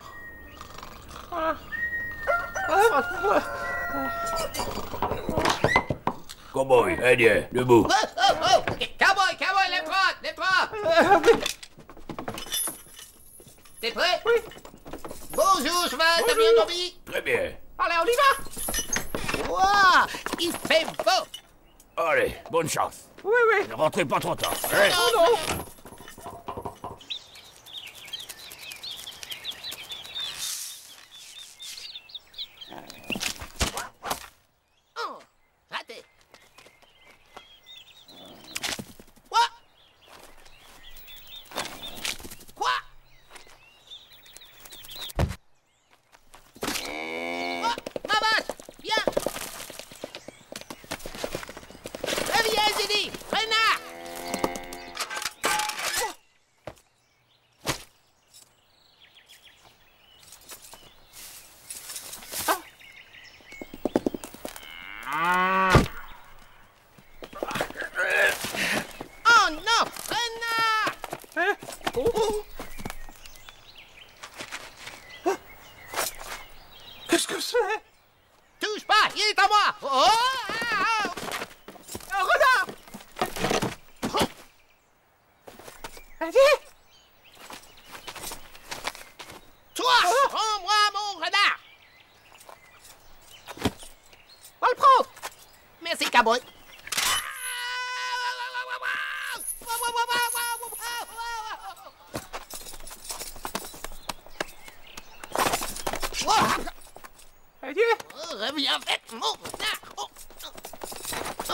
Cowboy, allez, debout. Oh, oh, oh. Cowboy, cowboy, lève-toi, lève-toi. T'es prêt? Oui. Bonjour, cheval, t'as bien dormi? Très bien. Allez, on y va. Wow, il fait beau. Allez, bonne chance. Oui, oui. Ne rentrez pas trop tard. Hein? Non, non. Oh, raté. Quoi? Quoi? Oh, ma vache, viens. Reviens, Zélie, renard. Oh non, renard. Hein? Oh. Qu'est-ce que c'est? Touche pas, il est à moi. Oh, ah, ah. Un renard. Oh. Allez. Toi, oh. Prends-moi mon renard. On le prend. Merci, cowboy. Adieu. Oh, reviens avec mon renard. Oh. Oh.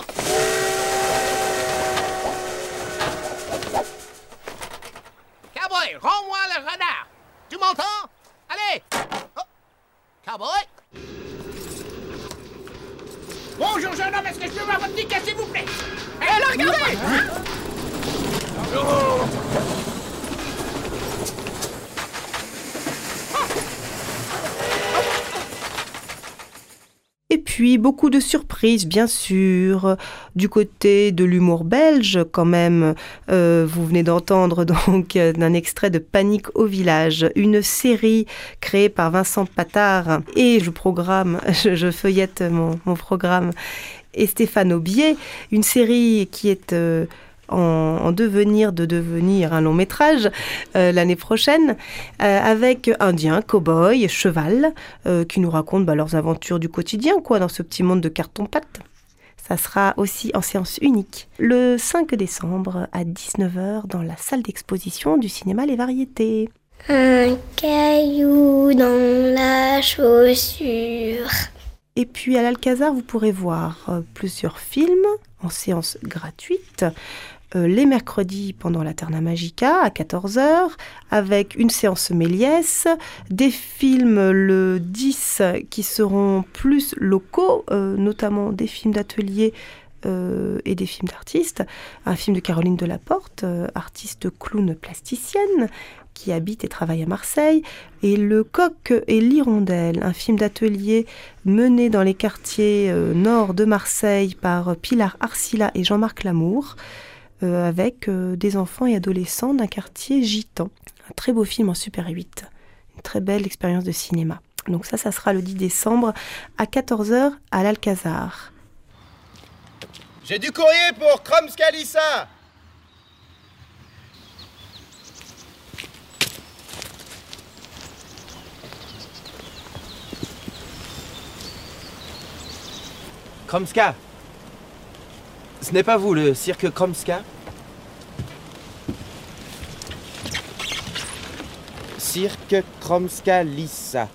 Cowboy, rends-moi le renard. Tu m'entends? Allez. Oh. Cowboy. Bonjour, jeune homme, est-ce que je peux voir votre ticket, s'il vous plaît? Hé, là, regardez! Oh. Et puis, beaucoup de surprises, bien sûr. Du côté de l'humour belge, quand même, euh, vous venez d'entendre donc un extrait de Panique au village, une série créée par Vincent Patard. Et je programme, je, je feuillette mon, mon programme, et Stéphane Aubier, une série qui est... Euh, En, en devenir de devenir un long métrage euh, l'année prochaine, euh, avec Indiens, cow-boys, cheval, euh, qui nous racontent bah, leurs aventures du quotidien, quoi, dans ce petit monde de carton-pâte. Ça sera aussi en séance unique, le cinq décembre à dix-neuf heures dans la salle d'exposition du cinéma Les Variétés. Un caillou dans la chaussure. Et puis à l'Alcazar, vous pourrez voir euh, plusieurs films en séance gratuite. Euh, les mercredis pendant la Terna Magica à quatorze heures, avec une séance Méliès, des films le dix qui seront plus locaux, euh, notamment des films d'atelier euh, et des films d'artistes. Un film de Caroline Delaporte, euh, artiste clown plasticienne, qui habite et travaille à Marseille, et Le Coq et l'Hirondelle, un film d'atelier mené dans les quartiers euh, nord de Marseille par Pilar Arcila et Jean-Marc Lamour, euh, avec euh, des enfants et adolescents d'un quartier gitan. Un très beau film en Super huit, une très belle expérience de cinéma. Donc ça, ça sera le dix décembre à quatorze heures à l'Alcazar. J'ai du courrier pour Kromskalissa. Kromska. Ce n'est pas vous, le cirque Kromska? Cirque Kromskalissa.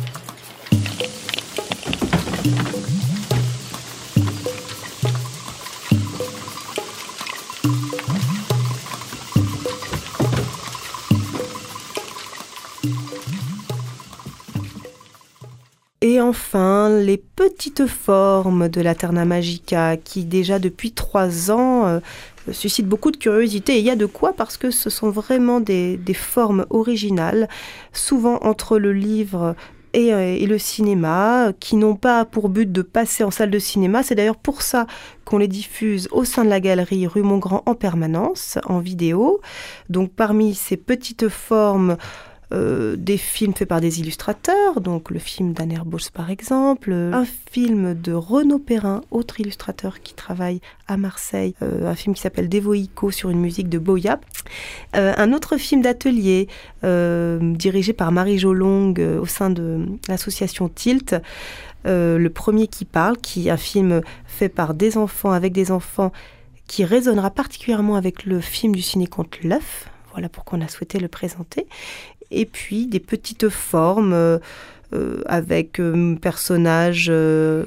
Et enfin, les petites formes de la Terna Magica qui déjà depuis trois ans euh, suscitent beaucoup de curiosité. Et il y a de quoi parce que ce sont vraiment des, des formes originales, souvent entre le livre et, euh, et le cinéma, qui n'ont pas pour but de passer en salle de cinéma. C'est d'ailleurs pour ça qu'on les diffuse au sein de la galerie rue Montgrand en permanence, en vidéo. Donc parmi ces petites formes, Euh, des films faits par des illustrateurs, donc le film d'Anne Herbos par exemple, un film de Renaud Perrin, autre illustrateur qui travaille à Marseille, euh, un film qui s'appelle Devoico sur une musique de Boya, euh, un autre film d'atelier euh, dirigé par Marie Jolong euh, au sein de l'association Tilt, euh, Le Premier qui parle, qui est un film fait par des enfants, avec des enfants, qui résonnera particulièrement avec le film du ciné-conte L'œuf. Voilà pourquoi on a souhaité le présenter. Et puis des petites formes euh, euh, avec euh, personnages euh,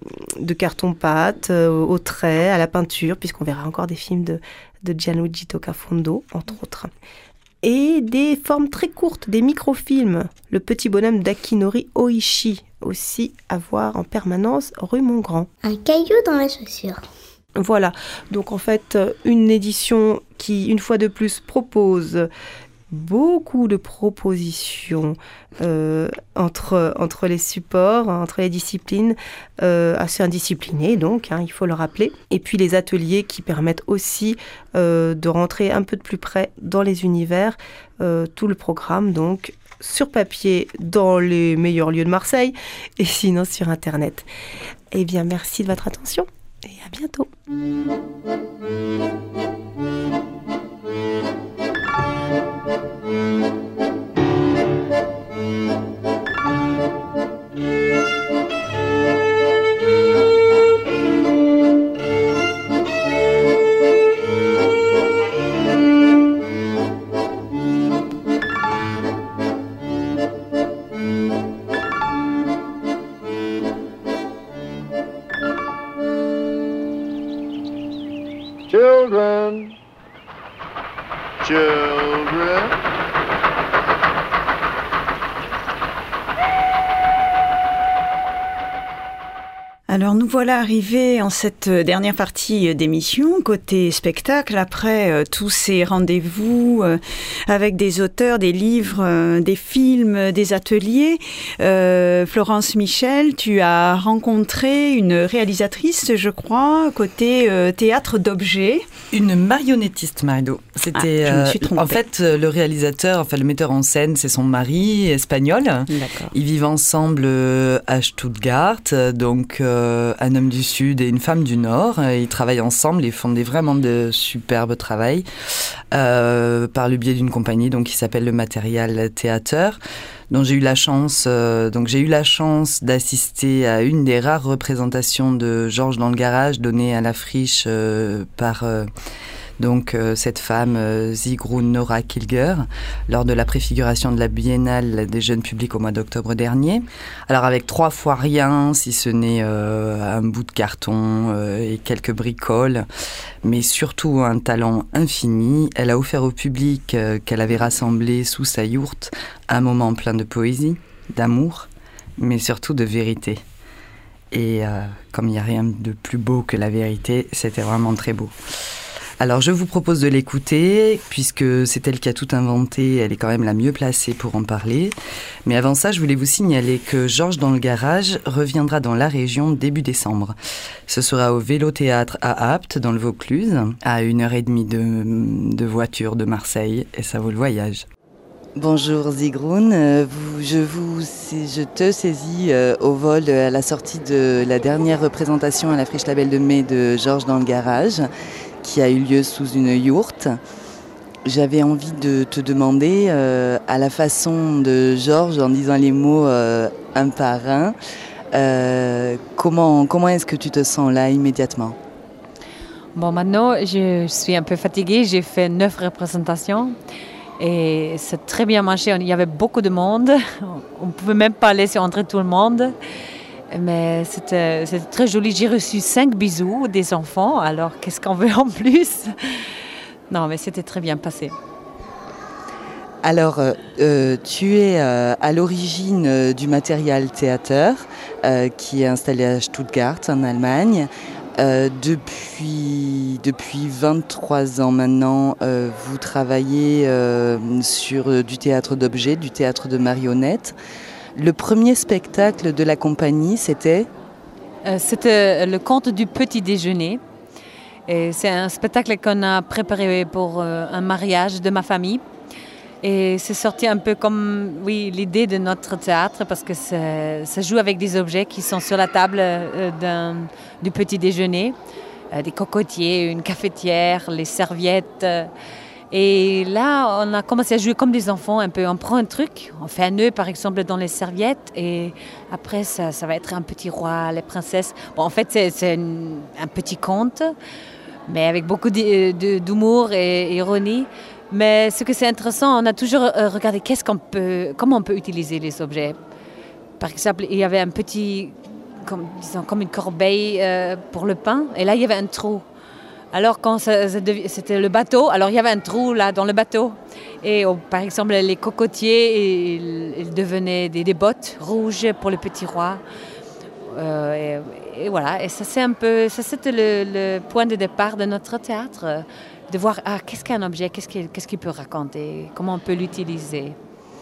de carton-pâte, euh, au trait, à la peinture, puisqu'on verra encore des films de, de Gianluigi Tocafondo, entre autres. Et des formes très courtes, des microfilms. Le petit bonhomme d'Akinori Oishi, aussi à voir en permanence rue Montgrand. Un caillou dans la chaussure. Voilà, donc en fait, une édition qui, une fois de plus, propose beaucoup de propositions euh, entre, entre les supports, entre les disciplines, euh, assez indisciplinées donc, hein, il faut le rappeler. Et puis les ateliers qui permettent aussi euh, de rentrer un peu de plus près dans les univers. Euh, tout le programme donc sur papier dans les meilleurs lieux de Marseille et sinon sur Internet. Eh bien, merci de votre attention et à bientôt. Children, children, Alors nous voilà arrivés en cette dernière partie d'émission, côté spectacle, après euh, tous ces rendez-vous euh, avec des auteurs, des livres, euh, des films, des ateliers. Euh, Florence Michel, tu as rencontré une réalisatrice, je crois, côté euh, théâtre d'objets. Une marionnettiste, Marie-Do. C'était, ah, je me suis trompée. Euh, en fait, le réalisateur, enfin le metteur en scène, c'est son mari espagnol. D'accord. Ils vivent ensemble à Stuttgart, donc euh, un homme du Sud et une femme du Nord. Ils travaillent ensemble, ils font des vraiment de superbes travail euh, par le biais d'une compagnie donc qui s'appelle le Material Theater. Donc j'ai eu la chance, euh, donc j'ai eu la chance d'assister à une des rares représentations de Georges dans le garage donnée à la Friche euh, par euh, donc euh, cette femme euh, Sigrun Nora Kilger lors de la préfiguration de la Biennale des jeunes publics au mois d'octobre dernier. Alors avec trois fois rien, si ce n'est euh, un bout de carton euh, et quelques bricoles, mais surtout un talent infini. Elle a offert au public euh, qu'elle avait rassemblé sous sa yourte un moment plein de poésie, d'amour, mais surtout de vérité. Et euh, comme il n'y a rien de plus beau que la vérité, c'était vraiment très beau. Alors je vous propose de l'écouter, puisque c'est elle qui a tout inventé, elle est quand même la mieux placée pour en parler. Mais avant ça, je voulais vous signaler que Georges dans le garage reviendra dans la région début décembre. Ce sera au Vélo-Théâtre à Apt, dans le Vaucluse, à une heure et demie de, de voiture de Marseille, et ça vaut le voyage. Bonjour Sigrun, euh, vous, je, vous, je te saisis euh, au vol à la sortie de la dernière représentation à la Friche Label de mai de Georges dans le garage, qui a eu lieu sous une yourte. J'avais envie de te demander, euh, à la façon de Georges, en disant les mots euh, un par un, euh, comment, comment est-ce que tu te sens là immédiatement ? Bon, maintenant, je suis un peu fatiguée. J'ai fait neuf représentations et c'est très bien marché. Il y avait beaucoup de monde. On ne pouvait même pas laisser entrer tout le monde. Mais c'était, c'était très joli. J'ai reçu cinq bisous des enfants. Alors, qu'est-ce qu'on veut en plus ? Non, mais c'était très bien passé. Alors, euh, tu es euh, à l'origine euh, du Material Theater, euh, qui est installé à Stuttgart, en Allemagne. Euh, depuis, depuis vingt-trois ans maintenant, euh, vous travaillez euh, sur euh, du théâtre d'objets, du théâtre de marionnettes. Le premier spectacle de la compagnie, c'était euh, C'était le conte du petit déjeuner. Et c'est un spectacle qu'on a préparé pour euh, un mariage de ma famille. Et c'est sorti un peu comme oui, l'idée de notre théâtre, parce que ça joue avec des objets qui sont sur la table euh, d'un, du petit déjeuner. Euh, des cocotiers, une cafetière, les serviettes. Euh, Et là, on a commencé à jouer comme des enfants un peu. On prend un truc, on fait un nœud par exemple dans les serviettes et après ça, ça va être un petit roi, les princesses. Bon, en fait, c'est, c'est une, un petit conte, mais avec beaucoup de, de, d'humour et ironie. Mais ce que c'est intéressant, on a toujours regardé qu'est-ce qu'on peut, comment on peut utiliser les objets. Par exemple, il y avait un petit, comme, disons, comme une corbeille euh, pour le pain et là, il y avait un trou. Alors quand ça, ça dev... c'était le bateau, alors il y avait un trou là dans le bateau. Et oh, par exemple les cocotiers, ils, ils devenaient des, des bottes rouges pour le petit roi. Euh, et, et voilà, et ça c'est un peu, ça c'était le, le point de départ de notre théâtre, de voir ah, qu'est-ce qu'un objet, qu'est-ce qu'il, qu'est-ce qu'il peut raconter, comment on peut l'utiliser.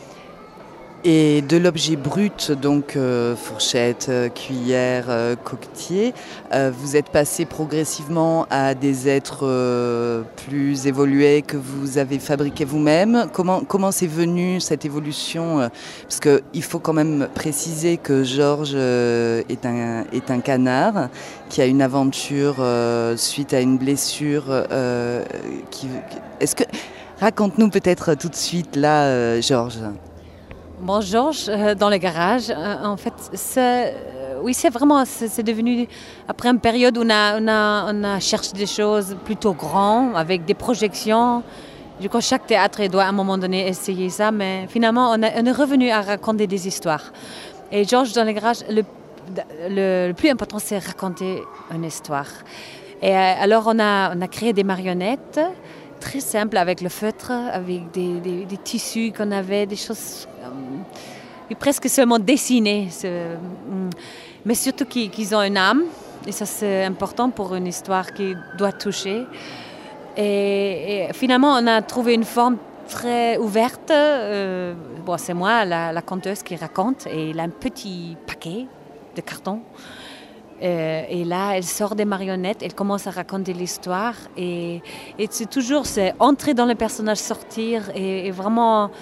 Et de l'objet brut, donc euh, fourchette, euh, cuillère, euh, coquetier, euh, vous êtes passé progressivement à des êtres euh, plus évolués que vous avez fabriqués vous-même. Comment, comment c'est venu cette évolution ? Parce qu'il faut quand même préciser que Georges euh, est, un, est un canard qui a une aventure euh, suite à une blessure. Euh, qui, est-ce que, raconte-nous peut-être tout de suite là, euh, Georges. Bon, Georges, euh, dans le garage, euh, en fait, c'est, euh, oui, c'est vraiment, c'est, c'est devenu, après une période où on a, on, a, on a cherché des choses plutôt grandes, avec des projections. Je crois que chaque théâtre doit à un moment donné essayer ça, mais finalement, on, a, on est revenu à raconter des histoires. Et Georges, dans le garage, le, le, le plus important, c'est raconter une histoire. Et euh, alors, on a, on a créé des marionnettes, très simple avec le feutre, avec des, des, des tissus qu'on avait, des choses euh, presque seulement dessinées. mais surtout qu'ils, qu'ils ont une âme. Et ça, c'est important pour une histoire qui doit toucher. Et, et finalement, on a trouvé une forme très ouverte. Euh, bon, c'est moi, la, la conteuse, qui raconte. Et il a un petit paquet de carton. Euh, et là, elle sort des marionnettes, elle commence à raconter l'histoire. Et, et c'est toujours c'est entrer dans le personnage, sortir et, et vraiment,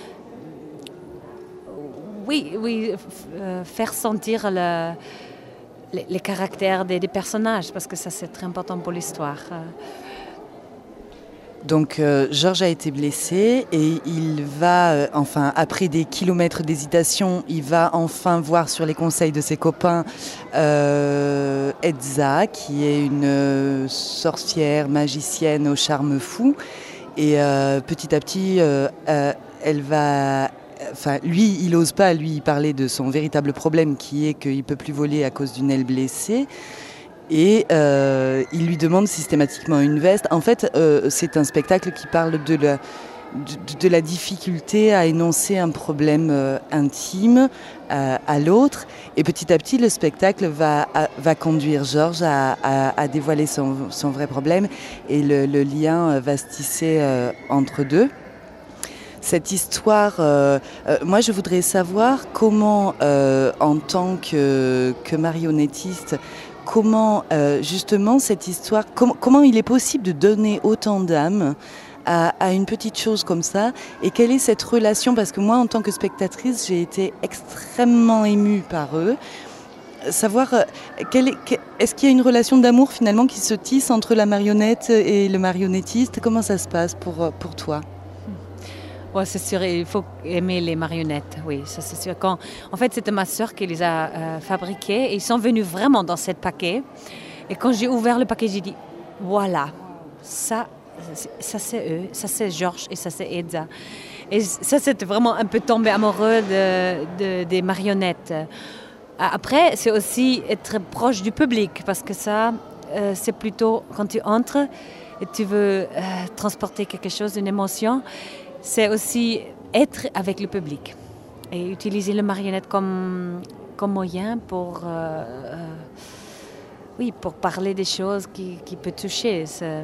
oui, oui, f- faire sentir le, les, les caractères des, des personnages, parce que ça, c'est très important pour l'histoire. Donc euh, Georges a été blessé et il va, euh, enfin après des kilomètres d'hésitation, il va enfin voir sur les conseils de ses copains euh, Edza, qui est une euh, sorcière magicienne au charme fou. Et euh, petit à petit, euh, euh, elle va... Enfin, lui, il n'ose pas lui parler de son véritable problème, qui est qu'il ne peut plus voler à cause d'une aile blessée. Et euh, il lui demande systématiquement une veste. En fait, euh, c'est un spectacle qui parle de la, de, de la difficulté à énoncer un problème euh, intime euh, à l'autre. Et petit à petit, le spectacle va, à, va conduire Georges à, à, à dévoiler son, son vrai problème. Et le, le lien va se tisser euh, entre deux. Cette histoire, euh, euh, moi je voudrais savoir comment, euh, en tant que, que marionnettiste, comment euh, justement cette histoire, com- comment il est possible de donner autant d'âme à, à une petite chose comme ça, et quelle est cette relation, parce que moi en tant que spectatrice j'ai été extrêmement émue par eux, savoir euh, quelle est, que, est-ce qu'il y a une relation d'amour finalement qui se tisse entre la marionnette et le marionnettiste, comment ça se passe pour, pour toi? Ouais, c'est sûr, il faut aimer les marionnettes, oui, ça c'est sûr. Quand, en fait, c'était ma sœur qui les a euh, fabriquées et ils sont venus vraiment dans ce paquet. Et quand j'ai ouvert le paquet, j'ai dit, voilà, ça, ça c'est eux, ça c'est Georges et ça c'est Edza. Et ça, c'était vraiment un peu tombé amoureux de, de, des marionnettes. Après, c'est aussi être proche du public, parce que ça, euh, c'est plutôt quand tu entres et tu veux euh, transporter quelque chose, une émotion. C'est aussi être avec le public et utiliser le marionnette comme, comme moyen pour, euh, euh, oui, pour parler des choses qui, qui peuvent toucher. C'est...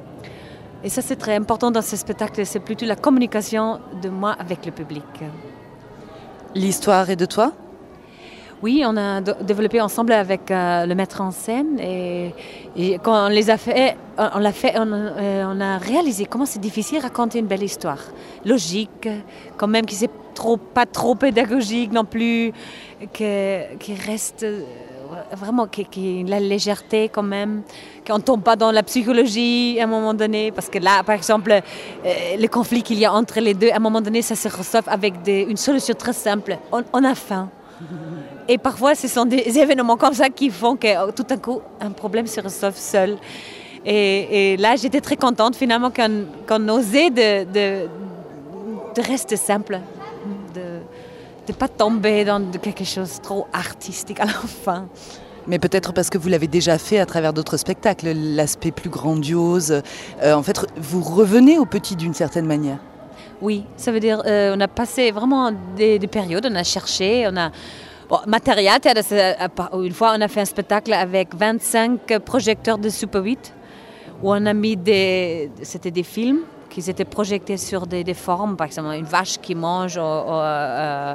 Et ça, c'est très important dans ce spectacle. C'est plutôt la communication de moi avec le public. L'histoire est de toi ? Oui, on a d- développé ensemble avec euh, le metteur en scène et, et quand on les a fait, on, on l'a fait, on, euh, on a réalisé comment c'est difficile de raconter une belle histoire, logique, quand même qui c'est trop, pas trop pédagogique non plus, que, qui reste euh, vraiment qui, qui la légèreté quand même, qu'on tombe pas dans la psychologie à un moment donné, parce que là, par exemple, euh, le conflit qu'il y a entre les deux, à un moment donné, ça se résolve avec des, une solution très simple. On, on a faim. Et parfois, ce sont des événements comme ça qui font que tout d'un coup, un problème se résolve seul. Et, et là, j'étais très contente finalement qu'on, qu'on osait de, de, de rester simple, de ne pas tomber dans quelque chose de trop artistique à la fin. Mais peut-être parce que vous l'avez déjà fait à travers d'autres spectacles, l'aspect plus grandiose. Euh, en fait, vous revenez au petit d'une certaine manière. Oui, ça veut dire euh, on a passé vraiment des, des périodes, on a cherché, on a... Bon, matériel, une fois on a fait un spectacle avec vingt-cinq projecteurs de Super huit où on a mis des, c'était des films qui étaient projetés sur des, des formes, par exemple une vache qui mange au, au, euh,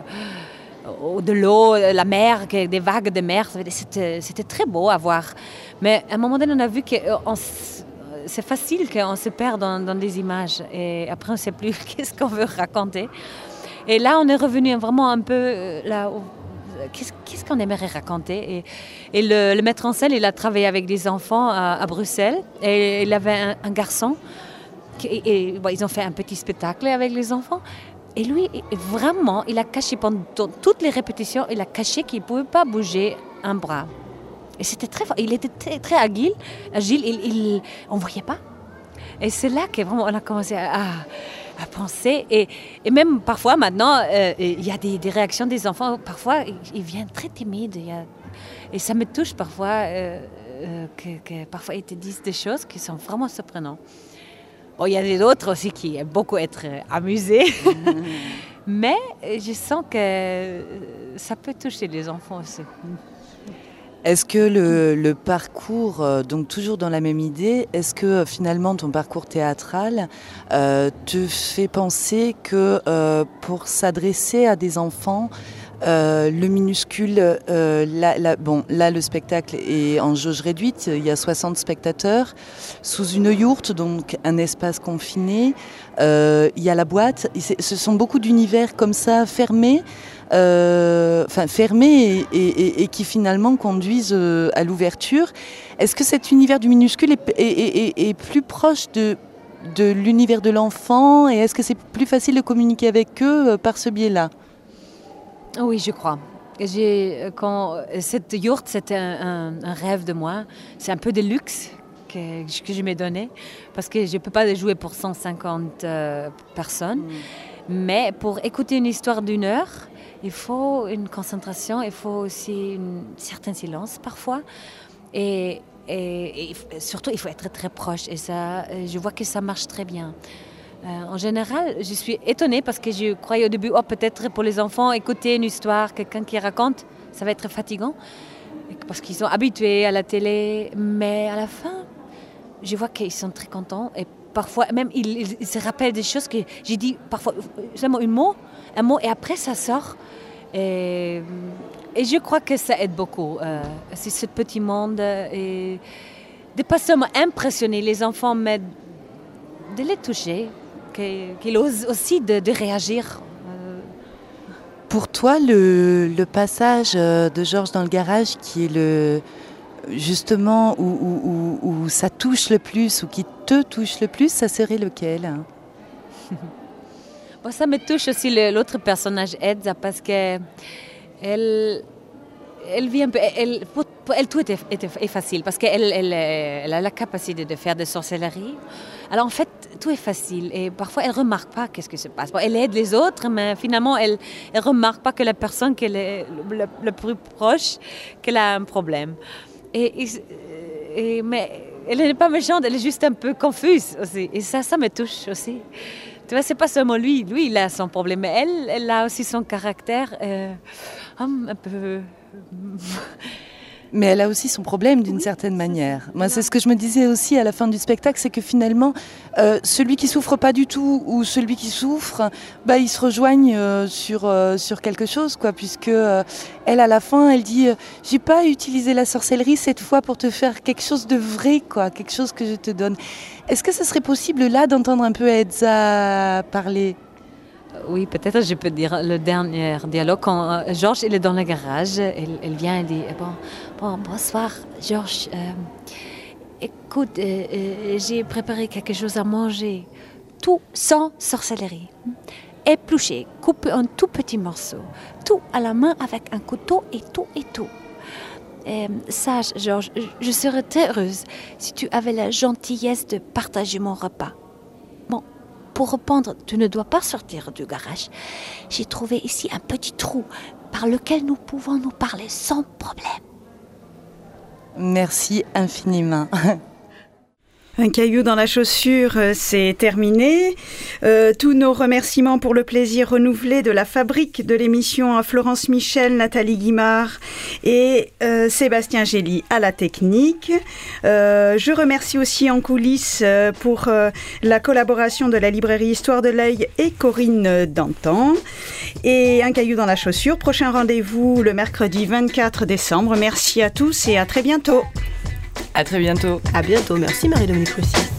au de l'eau, la mer, des vagues de mer, c'était, c'était très beau à voir. Mais à un moment donné on a vu que on, c'est facile qu'on se perd dans, dans des images et après on ne sait plus qu'est-ce qu'on veut raconter. Et là on est revenu vraiment un peu là où Qu'est-ce, qu'est-ce qu'on aimerait raconter? Et, et le, le metteur en scène, il a travaillé avec des enfants à, à Bruxelles. Et il avait un, un garçon. Qui, et, et, bon, ils ont fait un petit spectacle avec les enfants. Et lui, vraiment, il a caché pendant toutes les répétitions, il a caché qu'il ne pouvait pas bouger un bras. Et c'était très fort. Il était très, très agile. agile il, il, on ne voyait pas. Et c'est là que vraiment on a commencé à... à à penser. Et, et même parfois, maintenant, euh, il y a des, des réactions des enfants. Parfois, ils, ils viennent très timides. Il y a, et ça me touche parfois, euh, euh, que, que parfois ils te disent des choses qui sont vraiment surprenantes. Bon, il y a des autres aussi qui aiment beaucoup être amusés. Mmh. Mais je sens que ça peut toucher les enfants aussi. Est-ce que le, le parcours, euh, donc toujours dans la même idée, est-ce que euh, finalement ton parcours théâtral euh, te fait penser que euh, pour s'adresser à des enfants, euh, le minuscule, euh, là, là, bon, là le spectacle est en jauge réduite, il y a soixante spectateurs, sous une yourte, donc un espace confiné, euh, il y a la boîte, ce sont beaucoup d'univers comme ça fermés, Euh, enfin fermés et, et, et qui finalement conduisent euh, à l'ouverture. Est-ce que cet univers du minuscule est, est, est, est plus proche de, de l'univers de l'enfant et est-ce que c'est plus facile de communiquer avec eux euh, par ce biais-là ? Oui, je crois. J'ai, quand, cette yourte, c'était un, un, un rêve de moi. C'est un peu de luxe que, que je m'ai donné parce que je ne peux pas jouer pour cent cinquante euh, personnes. Mm. Mais pour écouter une histoire d'une heure, il faut une concentration, il faut aussi un certain silence parfois. Et, et, et surtout, il faut être très proche. Et ça, je vois que ça marche très bien. Euh, en général, je suis étonnée parce que je croyais au début, oh, peut-être pour les enfants, écouter une histoire, quelqu'un qui raconte, ça va être fatigant. Parce qu'ils sont habitués à la télé. Mais à la fin, je vois qu'ils sont très contents. Et parfois, même, ils, ils, ils se rappellent des choses que j'ai dit parfois, seulement un mot, un mot, et après, ça sort. Et, et je crois que ça aide beaucoup. Euh, c'est ce petit monde. Et de pas seulement impressionner les enfants, mais de les toucher, qu'ils, qu'ils osent aussi de, de réagir. Pour toi, le, le passage de Georges dans le garage, qui est le, justement où, où, où, où ça touche le plus, ou qui te touche le plus, ça serait lequel ? Bon, ça me touche aussi le, l'autre personnage, Edza, parce qu'elle elle vit un peu. Elle, pour, pour elle, tout est, est, est facile, parce qu'elle elle, elle a la capacité de faire des sorcelleries. Alors en fait, tout est facile. Et parfois, elle ne remarque pas qu'est-ce qui se passe. Bon, elle aide les autres, mais finalement, elle ne remarque pas que la personne qu'elle est le, le, le plus proche, qu'elle a un problème. Et, et, et, mais elle n'est pas méchante, elle est juste un peu confuse aussi. Et ça, ça me touche aussi. Tu vois, c'est pas seulement lui, lui il a son problème, mais elle, elle a aussi son caractère euh, un peu... Mais elle a aussi son problème d'une certaine manière. Moi, c'est ce que je me disais aussi à la fin du spectacle, c'est que finalement, euh, celui qui souffre pas du tout ou celui qui souffre, bah, ils se rejoignent euh, sur, euh, sur quelque chose, quoi, puisque euh, elle, à la fin, elle dit euh, « J'ai pas utilisé la sorcellerie cette fois pour te faire quelque chose de vrai, quoi, quelque chose que je te donne. » Est-ce que ce serait possible, là, d'entendre un peu Edza parler ? Oui, peut-être je peux dire le dernier dialogue quand euh, Georges il est dans le garage, elle, elle vient et dit bon, bon bonsoir Georges, euh, écoute, euh, euh, j'ai préparé quelque chose à manger, tout sans sorcellerie, épluché, coupé en tout petits morceaux, tout à la main avec un couteau et tout et tout. Euh, sache Georges, je serais très heureuse si tu avais la gentillesse de partager mon repas. Bon. Pour répondre, tu ne dois pas sortir du garage. J'ai trouvé ici un petit trou par lequel nous pouvons nous parler sans problème. Merci infiniment. Un caillou dans la chaussure, c'est terminé. Euh, tous nos remerciements pour le plaisir renouvelé de la fabrique de l'émission à Florence Michel, Nathalie Guimard et euh, Sébastien Gély à la technique. Euh, je remercie aussi en coulisses pour euh, la collaboration de la librairie Histoire de l'Œil et Corinne Dantan. Et un caillou dans la chaussure, prochain rendez-vous le mercredi vingt-quatre décembre. Merci à tous et à très bientôt. À très bientôt. À bientôt. Merci Marie-Dominique Lucie.